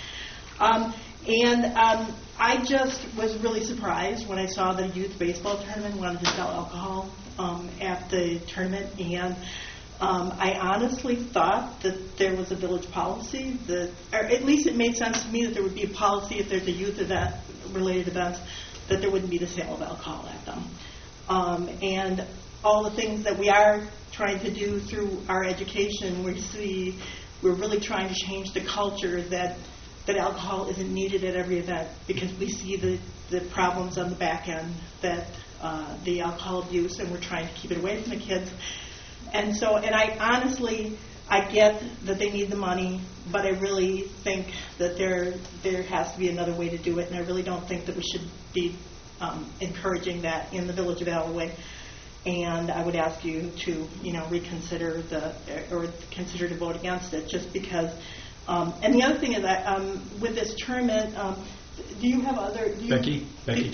I just was really surprised when I saw the youth baseball tournament wanted to sell alcohol at the tournament, and I honestly thought that there was a village policy or at least it made sense to me that there would be a policy if there's a youth event, related events, that there wouldn't be the sale of alcohol at them. And all the things that we are trying to do through our education, we're really trying to change the culture that that alcohol isn't needed at every event, because we see the problems on the back end, that the alcohol abuse, and we're trying to keep it away from the kids. And so, and I honestly, I get that they need the money, but I really think that there has to be another way to do it, and I really don't think that we should be encouraging that in the Village of Alloway. And I would ask you to, reconsider or consider to vote against it, just because. And the other thing is that with this tournament, do you have other? Becky,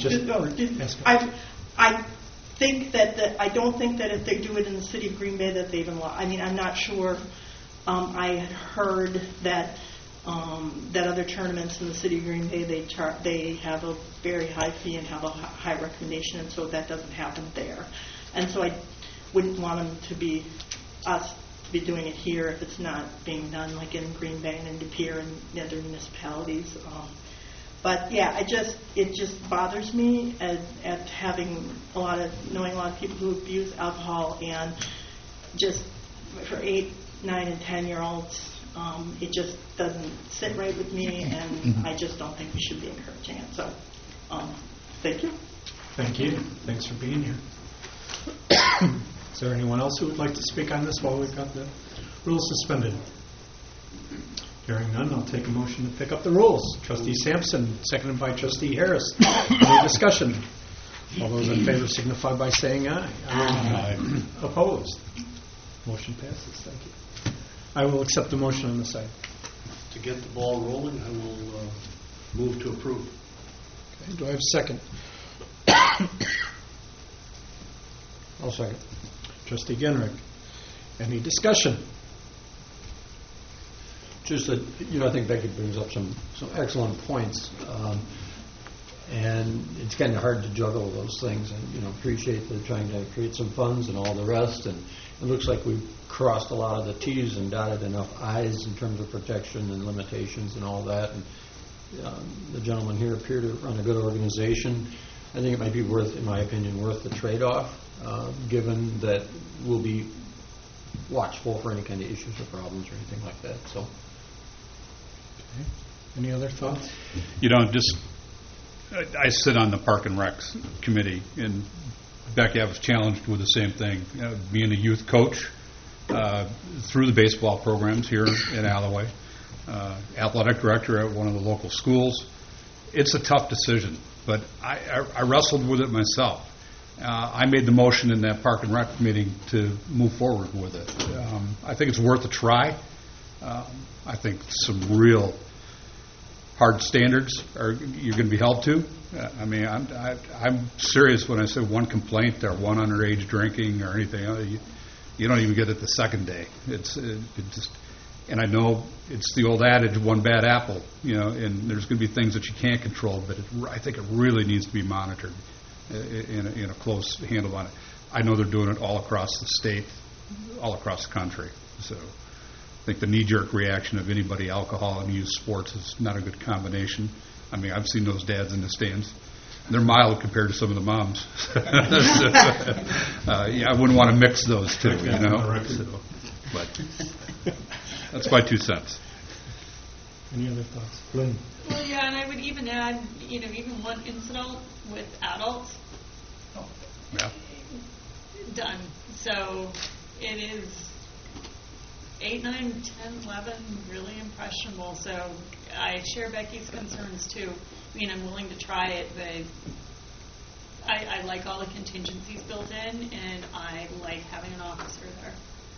I think that I don't think that if they do it in the city of Green Bay that they even. I mean, I'm not sure. I had heard that other tournaments in the city of Green Bay they have a very high fee and have a high recommendation, and so that doesn't happen there. And so I wouldn't want them to be doing it here if it's not being done like in Green Bay and in De Pere and the other municipalities. But yeah, it just bothers me at knowing a lot of people who abuse alcohol, and just for 8, 9, and 10-year-olds, it just doesn't sit right with me, and I just don't think we should be encouraging it. So, thank you. Thank you. Thanks for being here. Is there anyone else who would like to speak on this while we've got the rules suspended? Hearing none, I'll take a motion to pick up the rules. Trustee Sampson, seconded by Trustee Harris. Any discussion? All those in favor signify by saying aye. Aye. Opposed? Motion passes. Thank you. I will accept the motion on the side. To get the ball rolling, I will move to approve. Okay, do I have a second? I'll second. Trustee Genrick. Any discussion? Just that, I think Becky brings up some excellent points. And it's kind of hard to juggle those things, and appreciate they're trying to create some funds and all the rest. And it looks like we've crossed a lot of the T's and dotted enough I's in terms of protection and limitations and all that. And the gentlemen here appear to run a good organization. I think it might be worth, in my opinion, worth the trade-off, given that we'll be watchful for any kind of issues or problems or anything like that. So, okay. Any other thoughts? I sit on the Park and Recs committee, and Becky, I was challenged with the same thing. Being a youth coach through the baseball programs here in Alloway, athletic director at one of the local schools, it's a tough decision, but I wrestled with it myself. I made the motion in that Park and Rec meeting to move forward with it. I think it's worth a try. I think some real hard standards you're going to be held to. I'm serious when I say one complaint or one underage drinking or anything. You don't even get it the second day. And I know it's the old adage, one bad apple, and there's going to be things that you can't control, but I think it really needs to be monitored in a close handle on it. I know they're doing it all across the state, all across the country. So I think the knee-jerk reaction of anybody alcohol and youth sports is not a good combination. I've seen those dads in the stands. They're mild compared to some of the moms. I wouldn't want to mix those two, but that's my 2 cents. Any other thoughts? Lynn? Well, yeah, and I would even add, even one incident with adults. Yeah. Done. So it is 8, 9, 10, 11, really impressionable. So I share Becky's concerns too. I'm willing to try it, but I like all the contingencies built in, and I like having an officer there.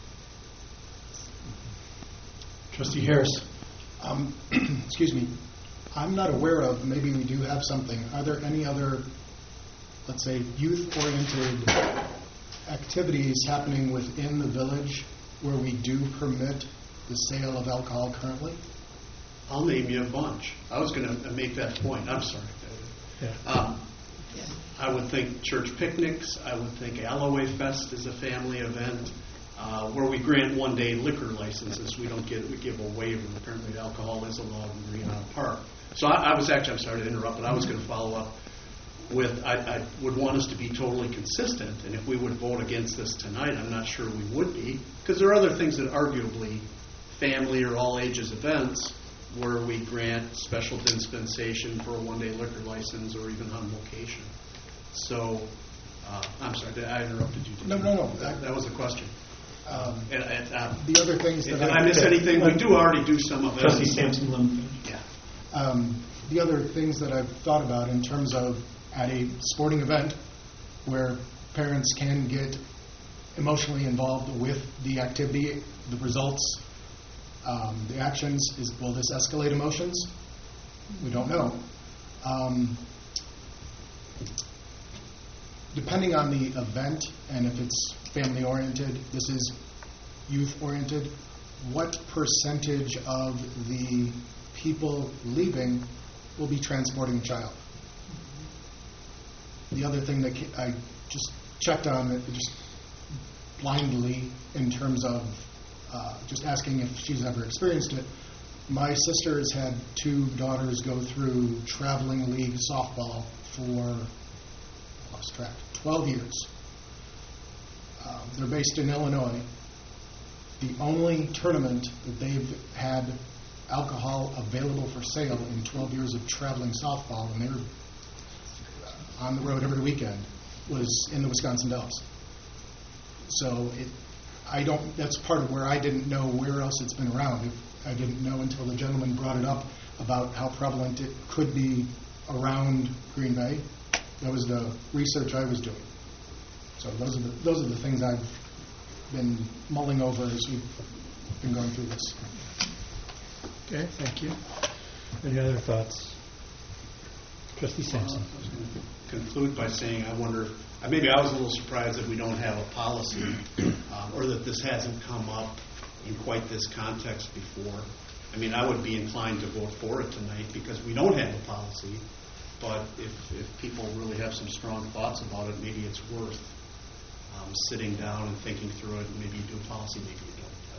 Trustee Harris. Excuse me. I'm not aware of, maybe we do have something. Are there any other, let's say, youth-oriented activities happening within the village where we do permit the sale of alcohol currently? I'll name you a bunch. I was going to make that point. I'm sorry. Yeah. I would think church picnics. I would think Alloway Fest is a family event where we grant one-day liquor licenses. We give a waiver. Apparently alcohol is allowed in Green Park. So I'm sorry to interrupt, but I was going to follow up with, I would want us to be totally consistent, and if we would vote against this tonight, I'm not sure we would be, because there are other things that arguably family or all ages events where we grant special dispensation for a one-day liquor license or even on location. So, I'm sorry, I interrupted you. No. That was the question. The other things that did I miss anything? We do already do some of it. Trustee Sampson. Yeah. The other things that I've thought about in terms of at a sporting event where parents can get emotionally involved with the activity, the results, the actions, will this escalate emotions? We don't know. Depending on the event and if it's family-oriented, this is youth-oriented, what percentage of the people leaving will be transporting a child? The other thing that I just checked on, just blindly in terms of just asking if she's ever experienced it, my sister has had 2 daughters go through traveling league softball for 12 years. They're based in Illinois. The only tournament that they've had alcohol available for sale in 12 years of traveling softball, and they were on the road every weekend, was in the Wisconsin Dells. So that's part of where I didn't know where else it's been around. I didn't know until the gentleman brought it up about how prevalent it could be around Green Bay. That was the research I was doing. So those are the things I've been mulling over as we've been going through this. Okay, thank you. Any other thoughts? Trustee Sampson. I was going to conclude by saying I wonder, maybe I was a little surprised that we don't have a policy or that this hasn't come up in quite this context before. I mean, I would be inclined to vote for it tonight because we don't have a policy, but if people really have some strong thoughts about it, maybe it's worth sitting down and thinking through it, and maybe you do a policy, maybe you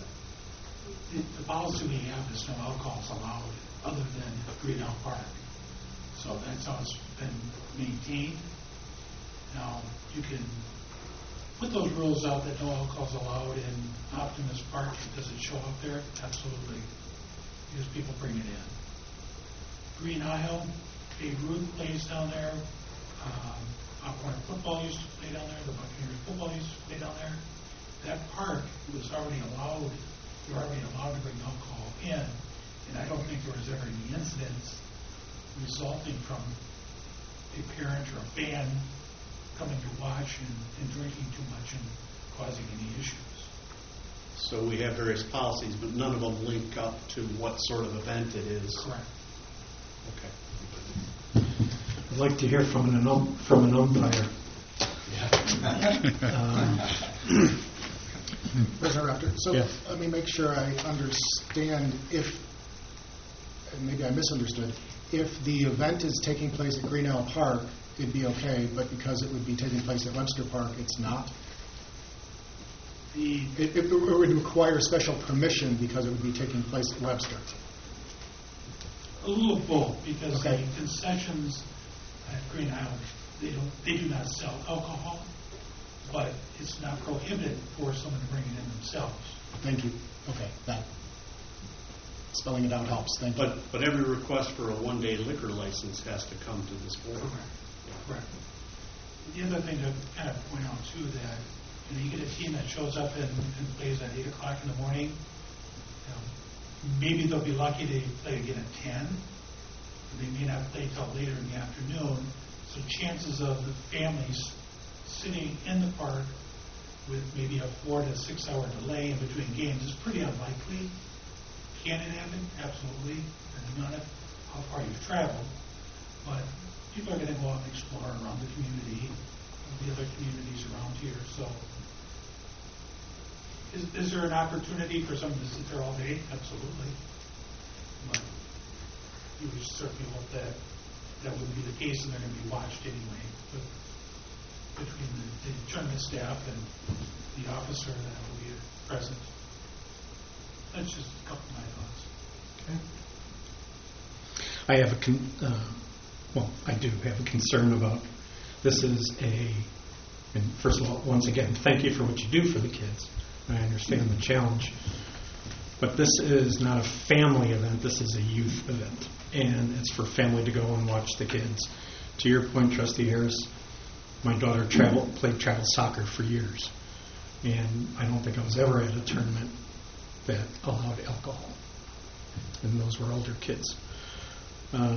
don't. The policy we have is no alcohol is allowed other than Greenhouse Park. So that's how it's been maintained. Now, you can put those rules out that no alcohol is allowed in Optimus Park. Does it show up there? Absolutely. Because people bring it in. Green Isle, Babe Ruth plays down there. Alcorn football used to play down there. The Buccaneers football used to play down there. That park was already allowed. You're already allowed to bring alcohol in, and I don't think there was ever any incidents resulting from a parent or a fan coming to watch and drinking too much and causing any issues. So we have various policies, but none of them link up to what sort of event it is. Correct. Okay. I'd like to hear from an umpire. President Raptor, so yes. Let me make sure I understand and maybe I misunderstood, if the event is taking place at Green Isle Park, it'd be okay, but because it would be taking place at Webster Park, it's not? It would require special permission because it would be taking place at Webster. A little of both, because the concessions at Green Isle, they do not sell alcohol, but it's not prohibited for someone to bring it in themselves. Thank you. Okay, that spelling it out helps. Thank you. But every request for a one-day liquor license has to come to this board. Correct. The other thing to kind of point out too, that you get a team that shows up and plays at 8 o'clock in the morning. Maybe they'll be lucky to play again at 10. They may not play till later in the afternoon. So chances of the families sitting in the park with maybe a 4 to 6 hour delay in between games is pretty unlikely. Can it happen? Absolutely. Depending on how far you've traveled. But people are going to go out and explore around the community, the other communities around here. So is there an opportunity for someone to sit there all day? Absolutely. But you would certainly hope that wouldn't be the case and they're going to be watched anyway. But between the tournament staff and the officer that will be present. That's just a couple of my thoughts. Okay. I have I do have a concern about this and first of all, once again, thank you for what you do for the kids. I understand the challenge. But this is not a family event, this is a youth event. And it's for family to go and watch the kids. To your point, Trustee Harris, my daughter played travel soccer for years. And I don't think I was ever at a tournament that allowed alcohol. And those were older kids. I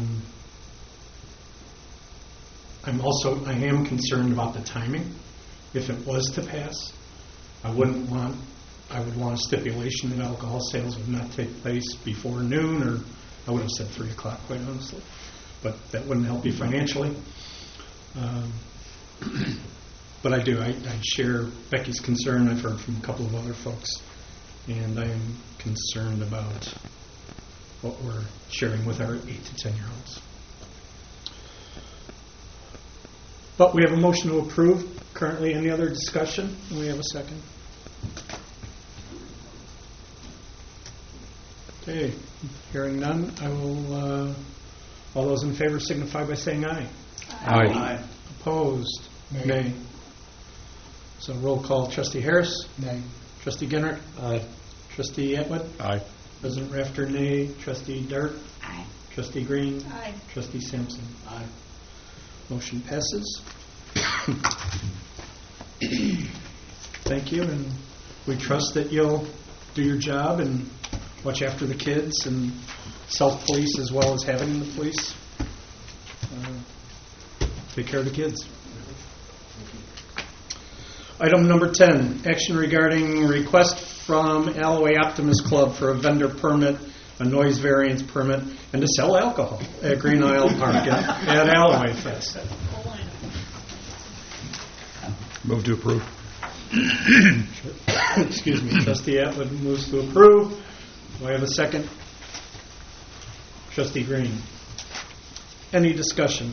am concerned about the timing. If it was to pass, I would want a stipulation that alcohol sales would not take place before noon, or I would have said 3 o'clock, quite honestly. But that wouldn't help you financially. But I do. I share Becky's concern. I've heard from a couple of other folks, and I am concerned about what we're sharing with our 8 to 10-year-olds. But we have a motion to approve. Currently, any other discussion? And we have a second. Okay, hearing none, I will. All those in favor signify by saying aye. Aye. Aye. Opposed? Nay. Nay. So roll call. Trustee Harris? Nay. Trustee Gingrich? Aye. Trustee Atwood? Aye. President Rafter, nay. Trustee Dart? Aye. Trustee Green? Aye. Trustee Sampson? Aye. Motion passes. Thank you, and we trust that you'll do your job and watch after the kids and self-police as well as having the police. Take care of the kids. Item number 10, action regarding request from Alloway Optimist Club for a vendor permit, a noise variance permit, and to sell alcohol at Green Isle Park at Alloway Fest. Move to approve. Excuse me. Trustee Atwood moves to approve. Do I have a second? Trustee Green. Any discussion?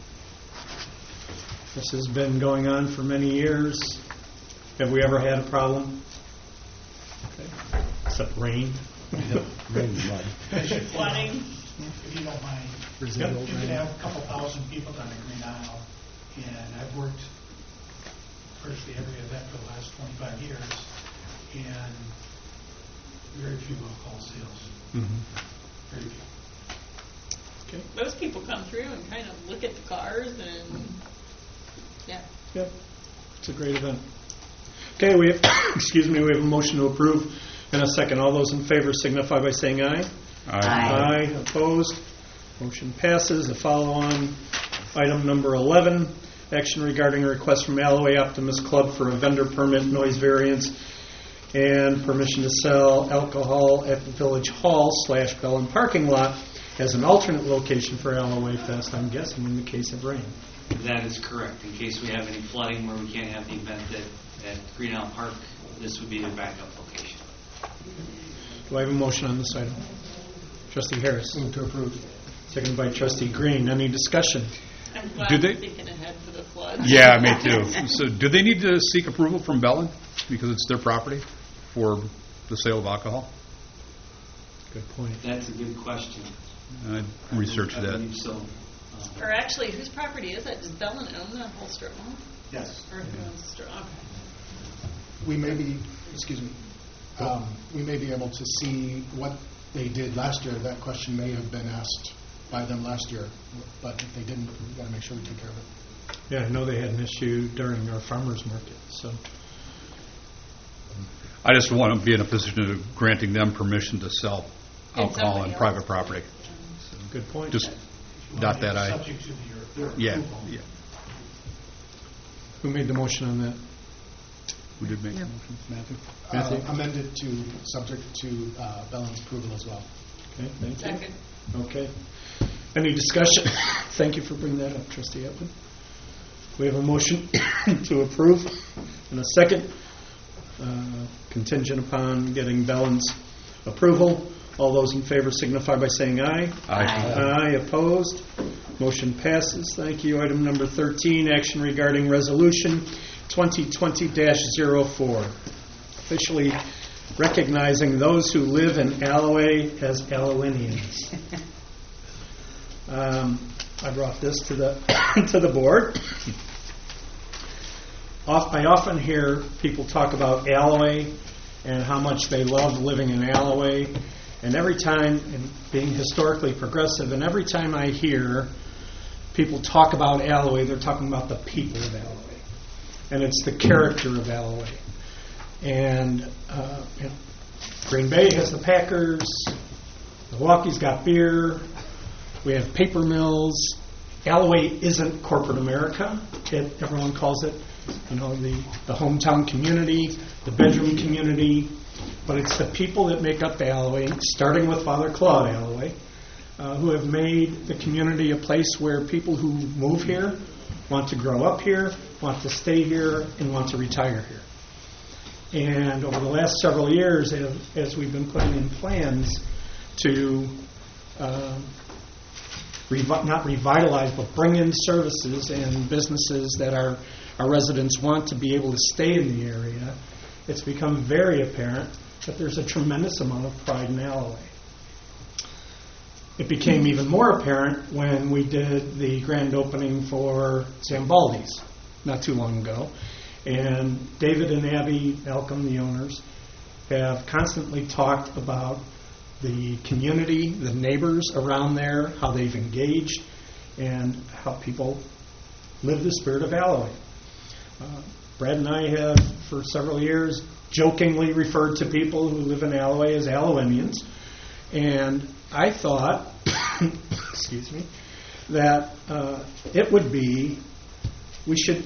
This has been going on for many years. Have we ever had a problem? Okay. Except rain. Yep. Rain and mud. Flooding, if you don't mind. Residual You could rain. have a couple thousand people down at Green Isle, and I've worked virtually every event for the last 25 years, and very few alcohol sales. Mm-hmm. Very few. Okay. Most people come through and kind of look at the cars and, yeah. Yep. It's a great event. Okay, we have, we have a motion to approve and a second. All those in favor signify by saying aye. Aye. Aye. Opposed? Motion passes. The follow-on item number 11, action regarding a request from Alloway Optimist Club for a vendor permit, noise variance, and permission to sell alcohol at the Village Hall / Bellin parking lot as an alternate location for Alloway Fest, I'm guessing in the case of rain. That is correct. In case we have any flooding where we can't have the event at Green Isle Park, this would be a backup location. Do I have a motion on this item? Trustee Harris. Move to approve. Seconded by Trustee Green. Any discussion? I'm glad Do they- we're thinking ahead for the floods. Yeah, me too. So do they need to seek approval from Bellin because it's their property for the sale of alcohol? Good point. That's a good question. I researched I that. believe so. Or actually, whose property is it? Does Bellin own that whole strip mall? Yes. Or who owns the strip? Okay. We may be, we may be able to see what they did last year. That question may have been asked by them last year, but if they didn't, we've got to make sure we take care of it. Yeah, I know they had an issue during our farmers market, so. I just want to be in a position of granting them permission to sell alcohol on somebody private property. Good point. Just dot that I. Subject to your Yeah, approval. yeah. Who made the motion on that? Who did make the motion? Matthew? Matthew? Amended to, subject to Bellin's approval as well. Okay, thank you. Second. Okay. Any discussion? Thank you for bringing that up, Trustee Epman. We have a motion to approve and a second, contingent upon getting Bellin's approval. All those in favor signify by saying aye. Aye. Aye. Opposed? Motion passes. Thank you. Item number 13, action regarding resolution 2020-04, officially recognizing those who live in Alloway as Allowanians. I brought this to the to the board. I often hear people talk about Alloway and how much they love living in Alloway. And every time, and being historically progressive, and every time I hear people talk about Alloway, they're talking about the people of Alloway. And it's the character of Alloway. And Green Bay has the Packers, Milwaukee's got beer, we have paper mills. Alloway isn't corporate America. Everyone calls it, the hometown community, the bedroom community. But it's the people that make up Alloway, starting with Father Claude Alloway, who have made the community a place where people who move here want to grow up here, want to stay here, and want to retire here. And over the last several years, as we've been putting in plans to not revitalize, but bring in services and businesses that our residents want to be able to stay in the area, it's become very apparent that there's a tremendous amount of pride in Alloway. It became even more apparent when we did the grand opening for Zambaldi's not too long ago. And David and Abby Malcolm, the owners, have constantly talked about the community, the neighbors around there, how they've engaged, and how people live the spirit of Alloway. Brad and I have, for several years, jokingly referred to people who live in Alloway as Allowanians. And I thought, excuse me, that we should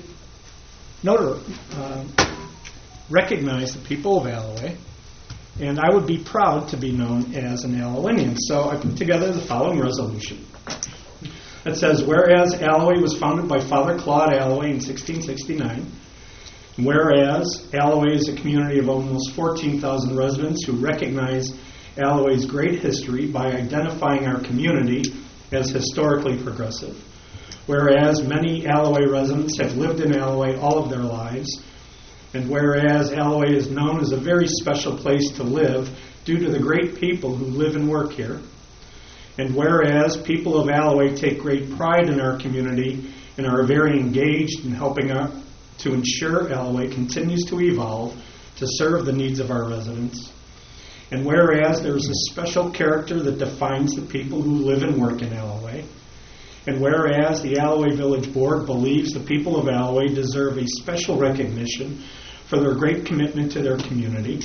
recognize the people of Alloway, and I would be proud to be known as an Allowanian. So I put together the following resolution. It says, whereas Alloway was founded by Father Claude Alloway in 1669, whereas Alloway is a community of almost 14,000 residents who recognize Alloway's great history by identifying our community as historically progressive, whereas many Alloway residents have lived in Alloway all of their lives, and whereas Alloway is known as a very special place to live due to the great people who live and work here, and whereas people of Alloway take great pride in our community and are very engaged in helping to ensure Alloway continues to evolve to serve the needs of our residents, and whereas there is a special character that defines the people who live and work in Alloway, and whereas the Alloway Village Board believes the people of Alloway deserve a special recognition for their great commitment to their community,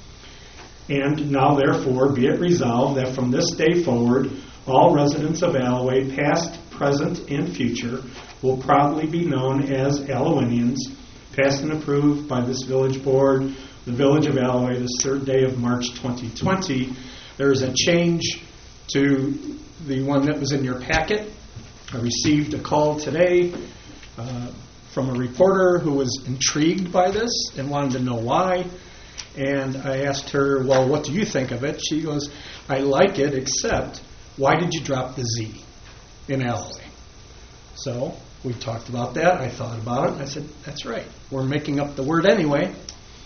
and now therefore be it resolved that from this day forward, all residents of Alloway, past, present, and future, will proudly be known as Allowanians, passed and approved by this village board, the Village of Alloway, this 3rd day of March 2020. There is a change to the one that was in your packet. I received a call today from a reporter who was intrigued by this and wanted to know why. And I asked her, well, what do you think of it? She goes, I like it, except why did you drop the Z in Alloway? So we talked about that. I thought about it. And I said, that's right. We're making up the word anyway.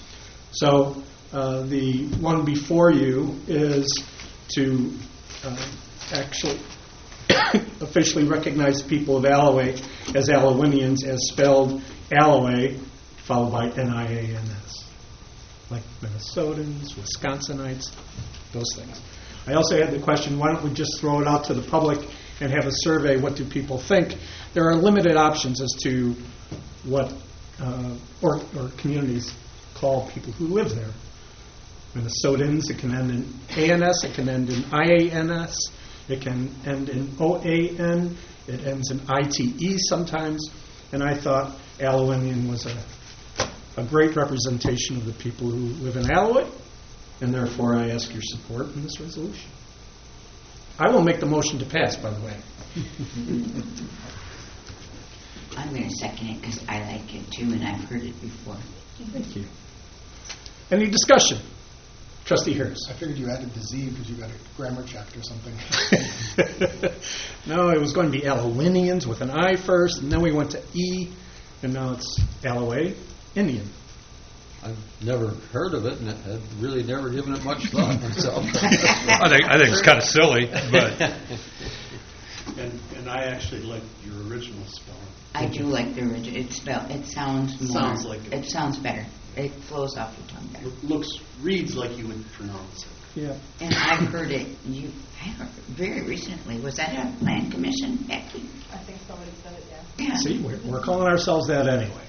So the one before you is to actually officially recognize the people of Alloway as Allowanians, as spelled Alloway, followed by N-I-A-N-S, like Minnesotans, Wisconsinites, those things. I also had the question, why don't we just throw it out to the public and have a survey, what do people think? There are limited options as to what or communities call people who live there. Minnesotans, it can end in A-N-S, it can end in I-A-N-S, it can end in O-A-N, it ends in I-T-E sometimes, and I thought Allowanian was a great representation of the people who live in Alloway, and therefore I ask your support in this resolution. I will make the motion to pass, by the way. I'm going to second it because I like it too, and I've heard it before. Thank you. Any discussion? Trustee Harris. I figured you added the Z because you got it grammar checked or something. No, it was going to be Allowanians with an I first, and then we went to E, and now it's Alloway Indian. I've never heard of it, and I've really never given it much thought myself. I think it's kind of silly, but and I actually like your original spelling. I do like the original. It sounds more. Sounds like it. It sounds better. It flows off your tongue better. Reads like you would pronounce it. Yeah. And I've heard it, I heard it very recently. Was that a land commission, Becky? I think somebody said it, yeah. Yeah. See, we're calling ourselves that anyway.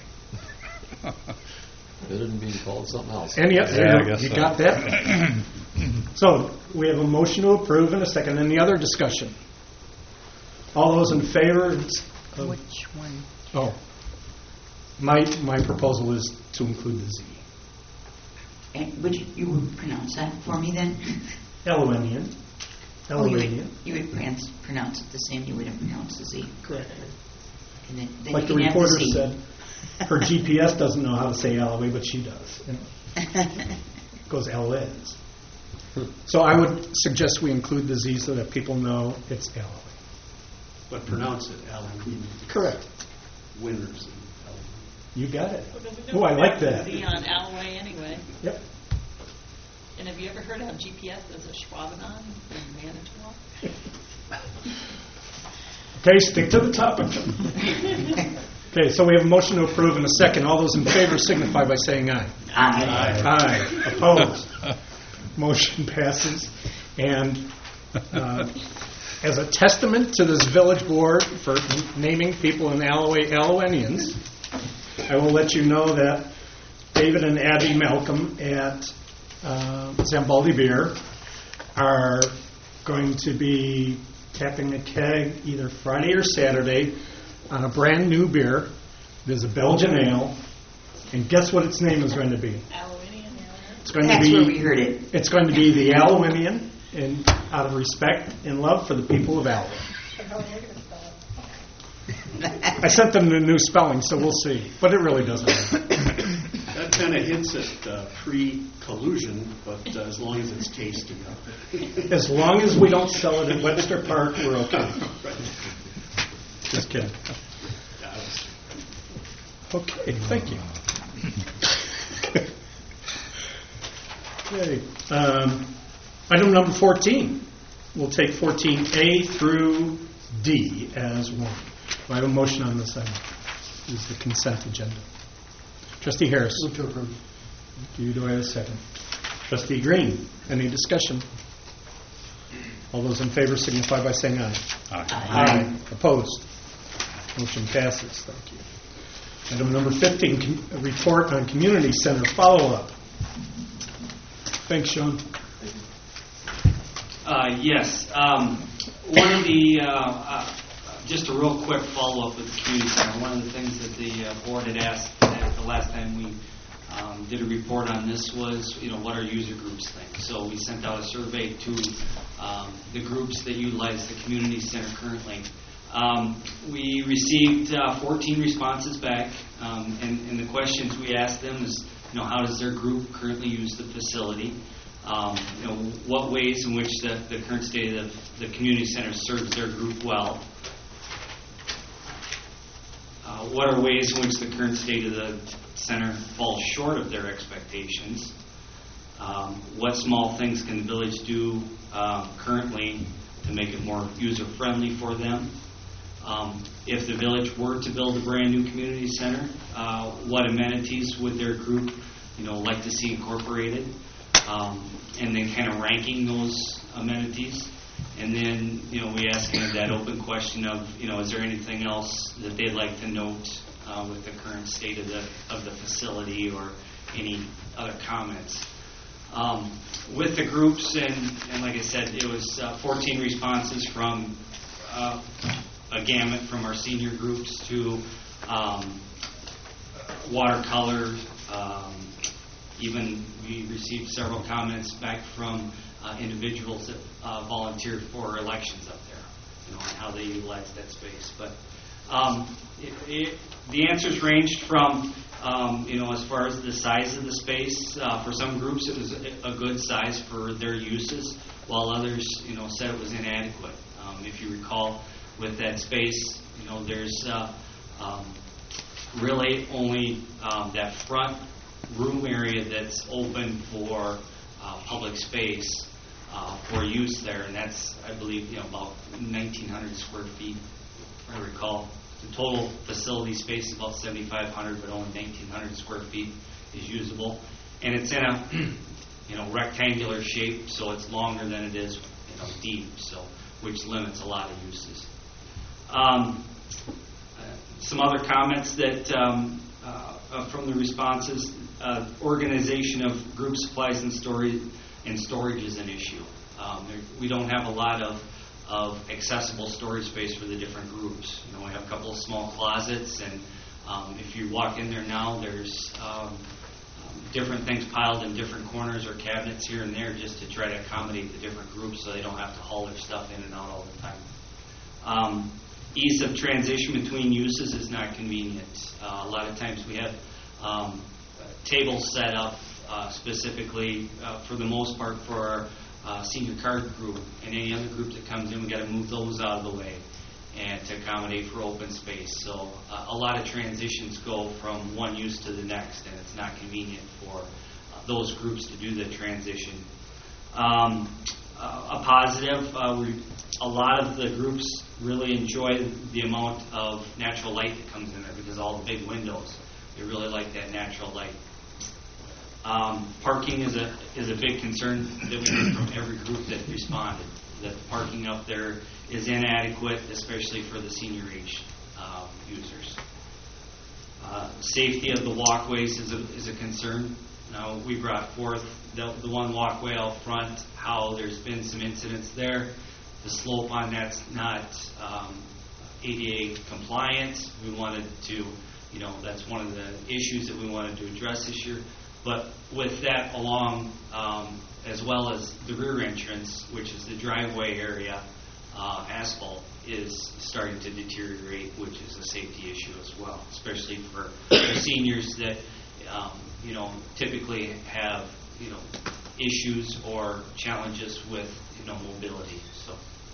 Better than being called something else. And yep, Yeah, I guess you so. got that. So we have a motion to approve and a second. Any other discussion? All those in favor? Which one? Oh, my proposal is to include the Z. And would you would pronounce that for me then? Elwinian. Oh, Elwinian. you would pronounce it the same you would have pronounced the Z. Correct. And then Like you the can have the reporter Z. said, her GPS doesn't know how to say Alloway, but she does. You know. It goes L-Is. So I would suggest we include the Z so that people know it's Alloway. But pronounce it Allen. Correct. Winners. You got it. Well, there's Oh, I like that. Z on Alloway anyway. Yep. And have you ever heard how GPS is a Schwabenon in Manitowoc? Okay, stick to the topic. Okay, so we have a motion to approve and a second. All those in favor signify by saying aye. Aye. Aye. Opposed? Motion passes. And as a testament to this village board for naming people in Alloway Allowanians, I will let you know that David and Abby Malcolm at Zambaldi Beer are going to be tapping a keg either Friday or Saturday on a brand new beer. There's a Belgian ale, and guess what its name is going to be? Allowinian. It's going That's to be. where we heard it. It's going to be the Allowinian, and out of respect and love for the people of Alloway. I sent them the new spelling, so we'll see. But it really doesn't matter. That kind of hints at pre-collusion, but as long as it's tasty. As long as we don't sell it at Webster Park, we're okay. Just kidding. Okay, thank you. Okay. Item number 14. We'll take 14A through D as one. I have a motion on this item. This is the consent agenda. Trustee Harris. Move to approve. Thank you. Do I have a second? Trustee Green. Any discussion? All those in favor signify by saying aye. Aye. Opposed? Motion passes. Thank you. Item number 15, a report on community center follow-up. Thanks, Sean. Yes. One of the, just a real quick follow-up with the community center. One of the things that the board had asked at the last time we did a report on this was, what our user groups think. So we sent out a survey to the groups that utilize the community center currently. We received 14 responses back, and the questions we asked them is, how does their group currently use the facility? What ways in which the current state of the community center serves their group well? What are ways in which the current state of the center falls short of their expectations? What small things can the village do currently to make it more user-friendly for them? If the village were to build a brand new community center, what amenities would their group, like to see incorporated? And then kind of ranking those amenities. And then, we ask kind of that open question of, is there anything else that they'd like to note with the current state of the facility or any other comments? With the groups, and like I said, it was 14 responses from a gamut from our senior groups to watercolor. Even we received several comments back from individuals that volunteered for elections up there, on how they utilize that space. But the answers ranged from, as far as the size of the space. For some groups, it was a good size for their uses, while others, said it was inadequate. If you recall, with that space, there's really only that front room area that's open for public space for use there, and that's, I believe, about 1,900 square feet, if I recall. The total facility space is about 7,500, but only 1,900 square feet is usable, and it's in a rectangular shape, so it's longer than it is deep, so which limits a lot of uses. Some other comments that from the responses: organization of group supplies and storage is an issue. We don't have a lot of accessible storage space for the different groups. We have a couple of small closets, and if you walk in there now, there's different things piled in different corners or cabinets here and there just to try to accommodate the different groups so they don't have to haul their stuff in and out all the time. Ease of transition between uses is not convenient. A lot of times we have tables set up specifically, for the most part, for our senior card group, and any other group that comes in, we got to move those out of the way and to accommodate for open space. So a lot of transitions go from one use to the next, and it's not convenient for those groups to do the transition. A positive, a lot of the groups really enjoy the amount of natural light that comes in there because of all the big windows. They really like that natural light. Parking is a big concern that we heard from every group that responded, that the parking up there is inadequate, especially for the senior age users. Safety of the walkways is a concern. Now, we brought forth the one walkway out front, how there's been some incidents there. The slope on that's not ADA compliant. We wanted to, that's one of the issues that we wanted to address this year. But with that along, as well as the rear entrance, which is the driveway area, asphalt is starting to deteriorate, which is a safety issue as well, especially for the seniors that typically have issues or challenges with mobility. So,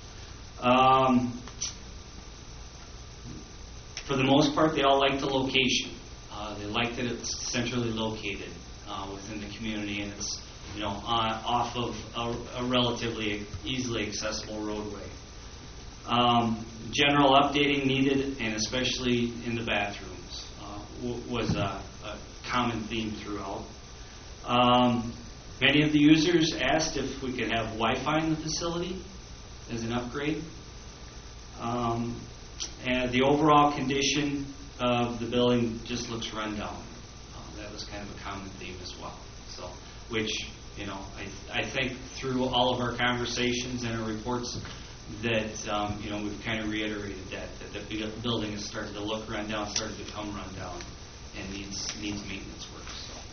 for the most part, they all like the location. They like that it's centrally located within the community, and it's off of a relatively easily accessible roadway. General updating needed, and especially in the bathrooms, was a common theme throughout. Many of the users asked if we could have Wi-Fi in the facility as an upgrade. And the overall condition of the building just looks run down. That was kind of a common theme as well. So, which, I think through all of our conversations and our reports that, we've kind of reiterated that the building has started to look run down, started to become run down, and needs maintenance work.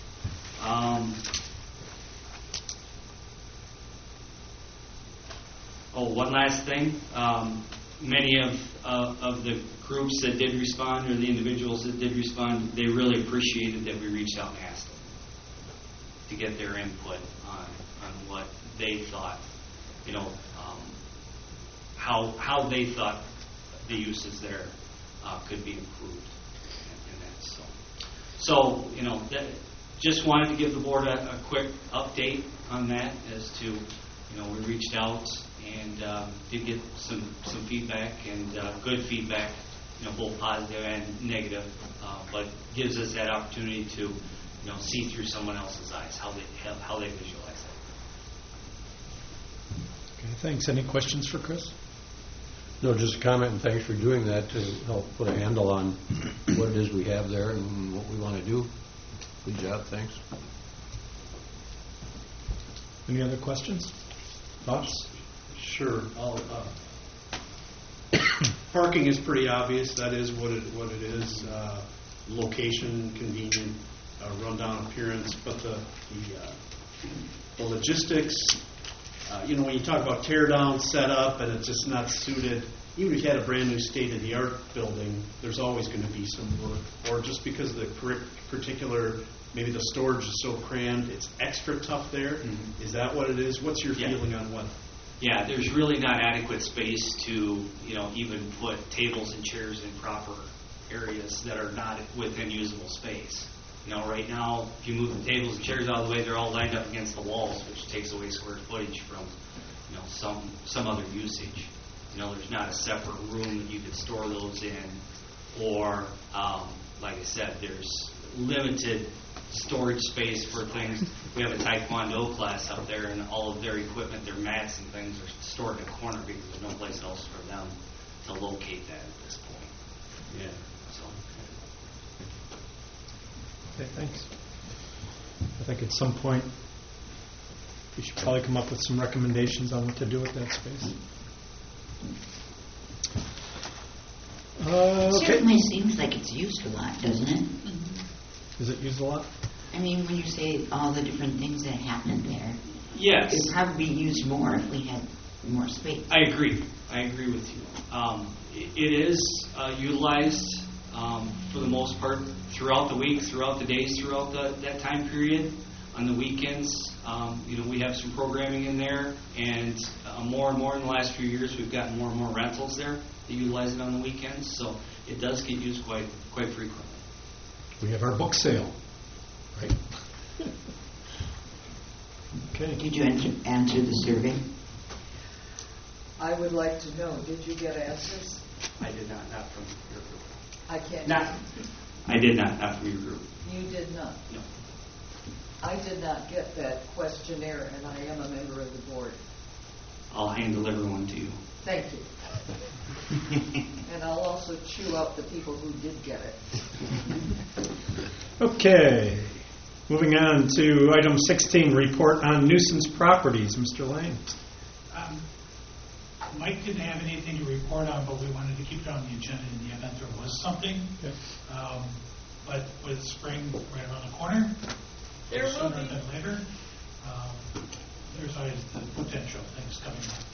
So, one last thing. Many of the groups that did respond, or the individuals that did respond, they really appreciated that we reached out and asked them to get their input on what they thought, how they thought the uses there could be improved. So just wanted to give the board a quick update on that as to, we reached out and did get some feedback, and good feedback, both positive and negative, but gives us that opportunity to, see through someone else's eyes, how they visualize it. Okay, thanks. Any questions for Chris? No, just a comment, and thanks for doing that to help put a handle on what it is we have there and what we want to do. Good job, thanks. Any other questions? Thoughts? Sure. Parking is pretty obvious. That is what it is. Location, convenient, rundown appearance, but the logistics. When you talk about tear down, set up, and it's just not suited. Even if you had a brand new state-of-the-art building, there's always going to be some work. Or just because of the particular, maybe the storage is so crammed, it's extra tough there. Mm-hmm. Is that what it is? What's your feeling on what? Yeah, there's really not adequate space to, even put tables and chairs in proper areas that are not within usable space. Right now, if you move the tables and chairs out of the way, they're all lined up against the walls, which takes away square footage from, some other usage. There's not a separate room that you could store those in, or, like I said, there's limited storage space for things. We have a Taekwondo class up there, and all of their equipment, their mats and things are stored in a corner because there's no place else for them to locate that at this point. Yeah. So. Okay, thanks. I think at some point we should probably come up with some recommendations on what to do with that space. Okay. Certainly seems like it's used a lot, doesn't it? Is it used a lot? I mean, when you say all the different things that happen there, Yes. it would probably be used more if we had more space. I agree. I agree with you. It is utilized for the most part throughout the week, throughout the days, throughout that time period. On the weekends, we have some programming in there, and more and more in the last few years, we've gotten more and more rentals there that utilize it on the weekends. So it does get used quite frequently. We have our book sale, right? Okay. Did you answer the survey? I would like to know, did you get answers? I did not from your group. I can't. I did not from your group. You did not? No. I did not get that questionnaire, and I am a member of the board. I'll hand deliver one to you. Thank you. And I'll also chew out the people who did get it. Okay. Moving on to item 16, report on nuisance properties. Mr. Lang. Mike didn't have anything to report on, but we wanted to keep it on the agenda in the event there was something. Yes. But with spring right around the corner, there will sooner be. than later, there's always the potential of things coming up.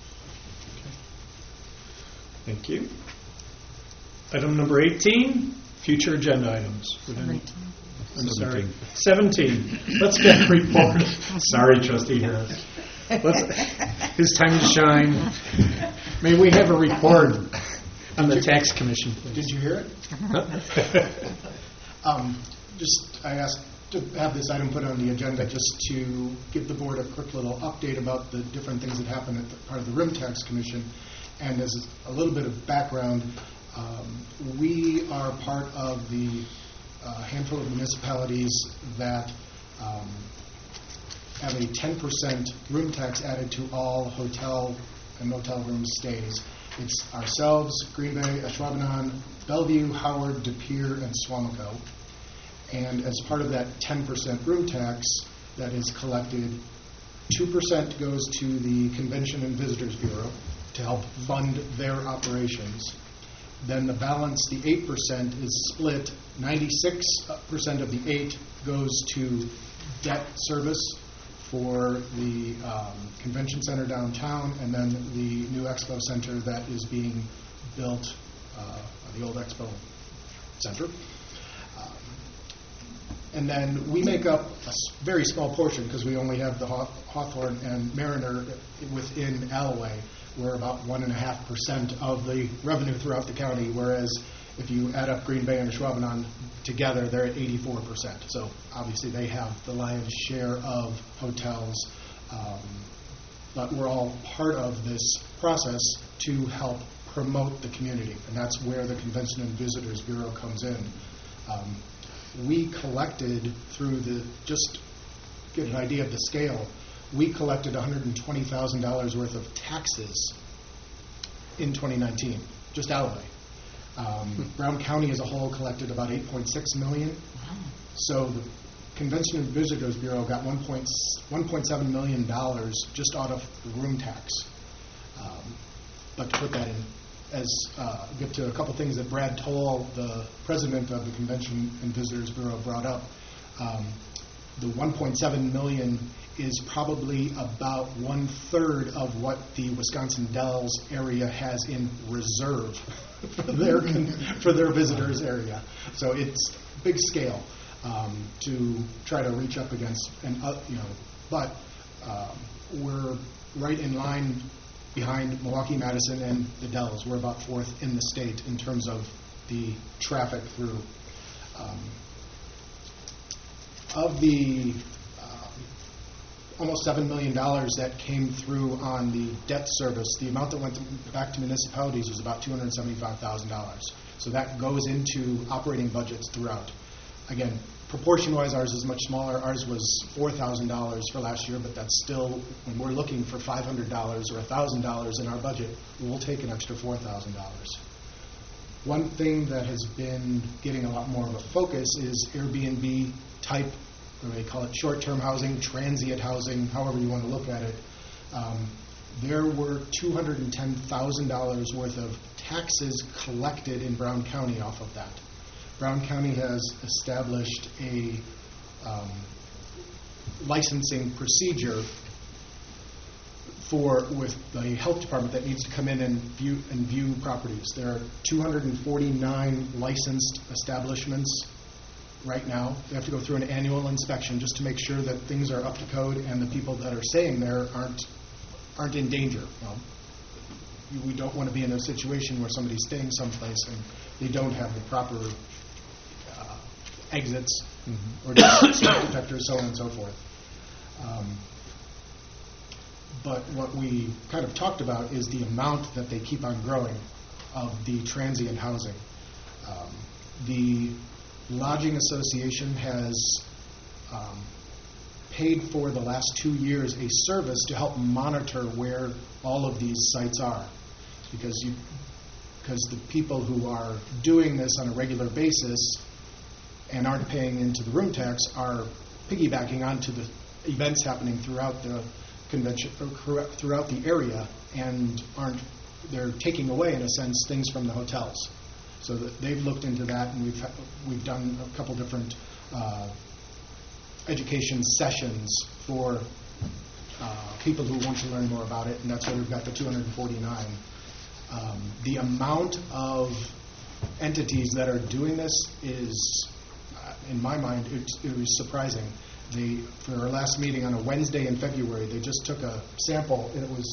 Thank you. Item number 18, future agenda items. I'm sorry. 17. Let's get a report. Sorry, Trustee Harris. His time to shine. May we have a report on the tax commission, please? Did you hear it? I asked to have this item put on the agenda just to give the board a quick little update about the different things that happen at the part of the RIM Tax Commission. And as a little bit of background, we are part of the handful of municipalities that have a 10% room tax added to all hotel and motel room stays. It's ourselves, Green Bay, Ashwaubenon, Bellevue, Howard, De Pere, and Swamico. And as part of that 10% room tax that is collected, 2% goes to the Convention and Visitors Bureau to help fund their operations. Then the balance, the 8%, is split. 96% of the 8 goes to debt service for the convention center downtown, and then the new expo center that is being built, the old expo center. And then we make up a very small portion because we only have the Hawthorne and Mariner within Alloway. We're about 1.5% of the revenue throughout the county, whereas if you add up Green Bay and Ashwaubenon together, they're at 84%. So obviously they have the lion's share of hotels, but we're all part of this process to help promote the community, and that's where the Convention and Visitors Bureau comes in. We collected just get an idea of the scale, we collected $120,000 worth of taxes in 2019, just Alloway. Brown County as a whole collected about $8.6 million. So the Convention and Visitors Bureau got $1.7 million just out of the room tax. But to put that in, get to a couple things that Brad Toll, the president of the Convention and Visitors Bureau, brought up. The $1.7 million is probably about 1/3 of what the Wisconsin Dells area has in reserve for their visitors area. So it's big scale to try to reach up against, but we're right in line behind Milwaukee, Madison, and the Dells. We're about 4th in the state in terms of the traffic through. Of the almost $7 million that came through on the debt service, the amount that went back to municipalities was about $275,000. So that goes into operating budgets throughout. again, proportion-wise, ours is much smaller. Ours was $4,000 for last year, but that's still, when we're looking for $500 or $1,000 in our budget, we'll take an extra $4,000. One thing that has been getting a lot more of a focus is Airbnb type, or they call it short-term housing, transient housing, however you want to look at it. There were $210,000 worth of taxes collected in Brown County off of that. Brown County has established a licensing procedure with the health department that needs to come in and view properties. There are 249 licensed establishments right now. They have to go through an annual inspection just to make sure that things are up to code and the people that are staying there aren't in danger. We don't want to be in a situation where somebody's staying someplace and they don't have the proper exits or smoke detectors, so on and so forth. But what we kind of talked about is the amount that they keep on growing of the transient housing. The Lodging Association has paid for the last 2 years a service to help monitor where all of these sites are, because the people who are doing this on a regular basis and aren't paying into the room tax are piggybacking onto the events happening throughout the convention, or throughout the area, and they're taking away, in a sense, things from the hotels. So that they've looked into that, and we've done a couple different education sessions for people who want to learn more about it, and that's why we've got the 249. The amount of entities that are doing this is, in my mind, it was surprising. For our last meeting on a Wednesday in February, they just took a sample, and it was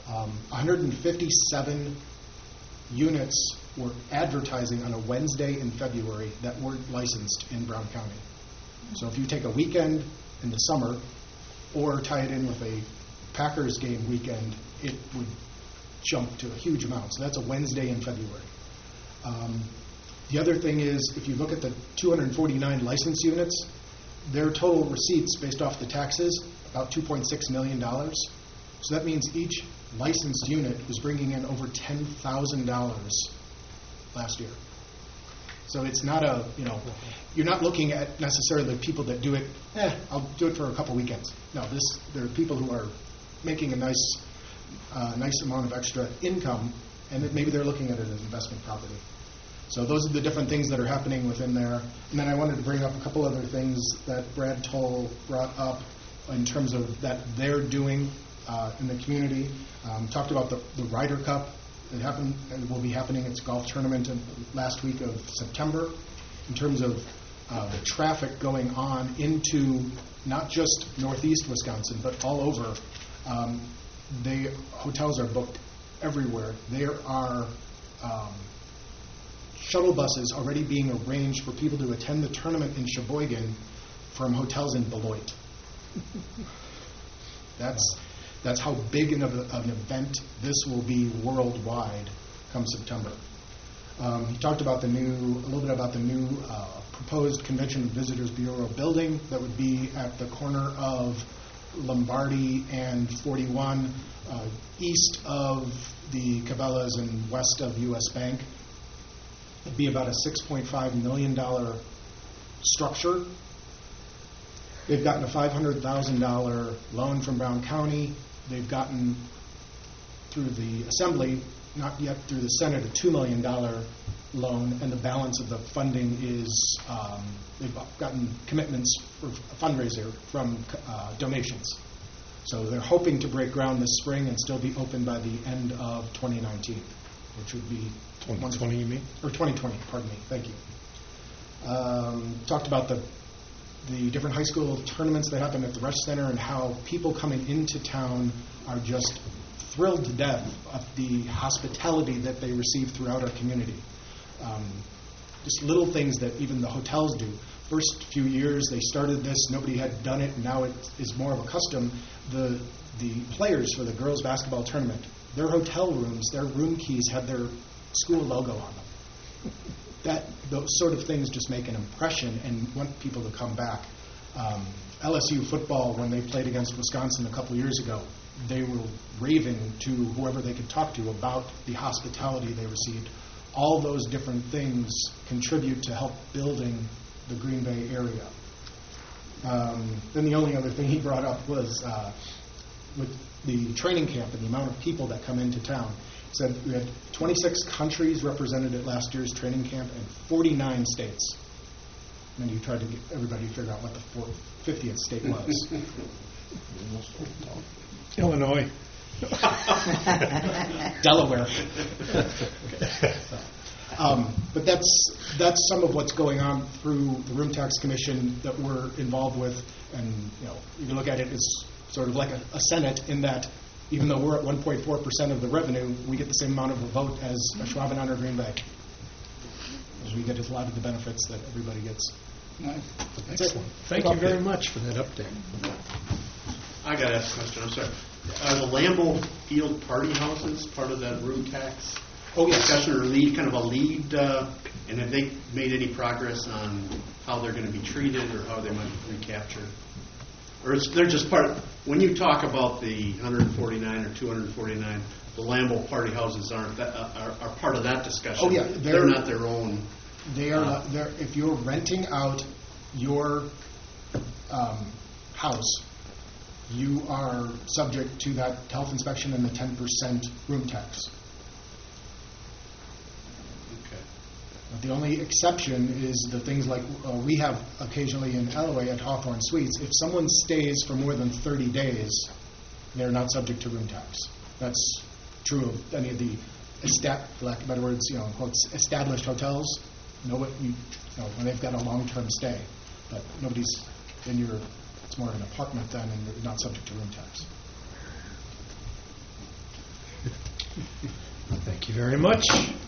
157 units were advertising on a Wednesday in February that weren't licensed in Brown County. So if you take a weekend in the summer or tie it in with a Packers game weekend, it would jump to a huge amount. So that's a Wednesday in February. The other thing is, if you look at the 249 license units, their total receipts based off the taxes, about $2.6 million. So that means each licensed unit was bringing in over $10,000 last year. So it's not you're not looking at necessarily the people that do it, I'll do it for a couple weekends. No, there are people who are making a nice amount of extra income, and maybe they're looking at it as investment property. So those are the different things that are happening within there. And then I wanted to bring up a couple other things that Brad Toll brought up in terms of that they're doing in the community. Talked about the Ryder Cup. It happened and will be happening. It's a golf tournament in last week of September. In terms of the traffic going on into not just northeast Wisconsin, but all over, hotels are booked everywhere. There are shuttle buses already being arranged for people to attend the tournament in Sheboygan from hotels in Beloit. That's how big of an event this will be worldwide come September. He talked about a little bit about the new proposed Convention and Visitors Bureau building that would be at the corner of Lombardi and 41, east of the Cabela's and west of U.S. Bank. It'd be about a $6.5 million structure. They've gotten a $500,000 loan from Brown County. They've gotten through the Assembly, not yet through the Senate, a $2 million loan, and the balance of the funding is they've gotten commitments for a fundraiser from donations. So they're hoping to break ground this spring and still be open by the end of 2019, which would be 2020, you mean? Or 2020, pardon me. Thank you. Talked about the different high school tournaments that happen at the Resch Center and how people coming into town are just thrilled to death of the hospitality that they receive throughout our community. Just little things that even the hotels do. First few years they started this, nobody had done it, and now it is more of a custom. The players for the girls basketball tournament, their hotel rooms, their room keys had their school logo on them. those sort of things just make an impression and want people to come back. LSU football, when they played against Wisconsin a couple years ago, they were raving to whoever they could talk to about the hospitality they received. All those different things contribute to help building the Green Bay area. Then the only other thing he brought up was with the training camp and the amount of people that come into town. He said we had 26 countries represented at last year's training camp and 49 states. And then he tried to get everybody to figure out what the 50th state was. Illinois. Delaware. But that's some of what's going on through the Room Tax Commission that we're involved with, and you can look at it as sort of like a Senate in that even though we're at 1.4% of the revenue, we get the same amount of a vote as Schwabenheim or Green Bay. We get a lot of the benefits that everybody gets. Nice. Excellent. Thank you very much for that update. I got to ask a question. I'm sorry. Are the Lambeau Field party houses part of that room tax discussion or lead, kind of a lead? And have they made any progress on how they're going to be treated or how they might recapture? Or they're just part? When you talk about the 149 or 249, the Lambeau party houses are part of that discussion. Oh yeah, they're not their own. They are. If you're renting out your house, you are subject to that health inspection and the 10% room tax. Okay. The only exception is the things like we have occasionally in Alloway at Hawthorne Suites. If someone stays for more than 30 days, they're not subject to room tax. That's true of any of the, for lack of better words, quotes, established hotels. When they've got a long-term stay, but nobody's in your. It's more of an apartment then, and you're not subject to room tax. Thank you very much.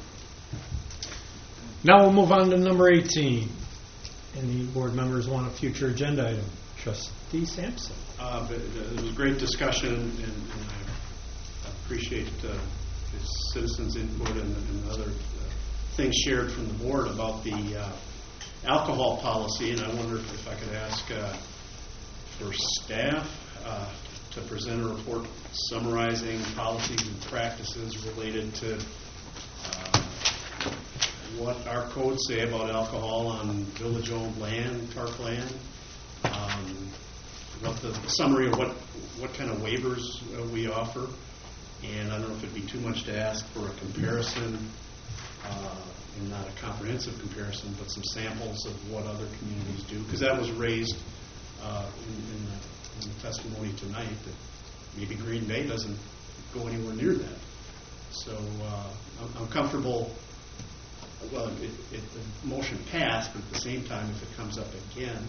Now we'll move on to number 18. Any board members want a future agenda item? Trustee Sampson. It was a great discussion, and I appreciate the citizens' input and other things shared from the board about the alcohol policy, and I wonder if I could ask for staff to present a report summarizing policies and practices related to what our codes say about alcohol on village-owned land, park land, what the summary of what kind of waivers we offer, and I don't know if it'd be too much to ask for a comparison, and not a comprehensive comparison, but some samples of what other communities do, because that was raised in the testimony tonight that maybe Green Bay doesn't go anywhere near that. So I'm comfortable. Well, the motion passed, but at the same time, if it comes up again,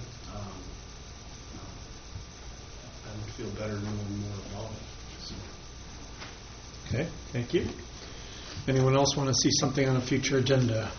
I would feel better knowing more about it. So. Okay, thank you. Anyone else want to see something on a future agenda?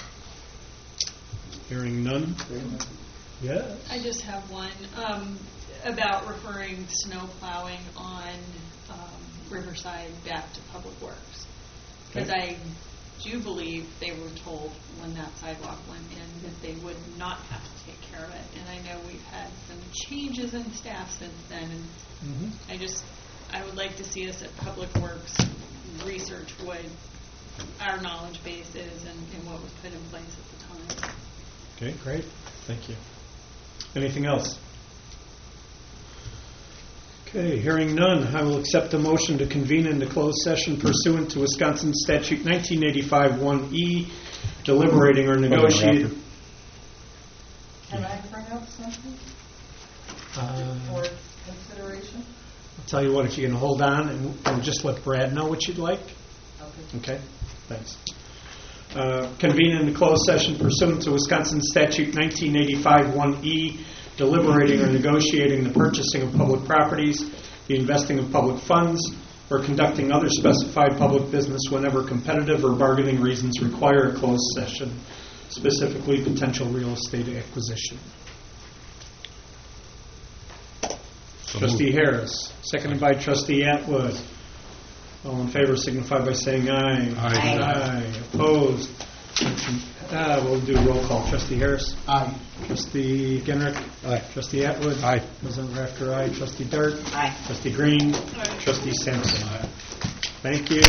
Hearing none? Yes. I just have one about referring snow plowing on Riverside back to Public Works. Because I do believe they were told when that sidewalk went in that they would not have to take care of it. And I know we've had some changes in staff since then. And I would like to see us at Public Works research what our knowledge base is and what was put in place at the time. Okay, great. Thank you. Anything else? Okay, hearing none, I will accept a motion to convene into closed session pursuant to Wisconsin Statute 1985-1E, deliberating or negotiating. Can I bring up something for consideration? I'll tell you what, if you can hold on and just let Brad know what you'd like. Okay, thanks. Convene in the closed session pursuant to Wisconsin Statute 1985-1E, deliberating or negotiating the purchasing of public properties, the investing of public funds, or conducting other specified public business whenever competitive or bargaining reasons require a closed session, specifically potential real estate acquisition. Trustee Harris, seconded by Trustee Atwood. All in favor signify by saying aye. Aye. Aye. Opposed? We'll do roll call. Trustee Harris. Aye. Trustee Genrick. Aye. Trustee Atwood. Aye. President Rafter, aye. Trustee Dart. Aye. Trustee Green. Trustee Sampson. Thank you.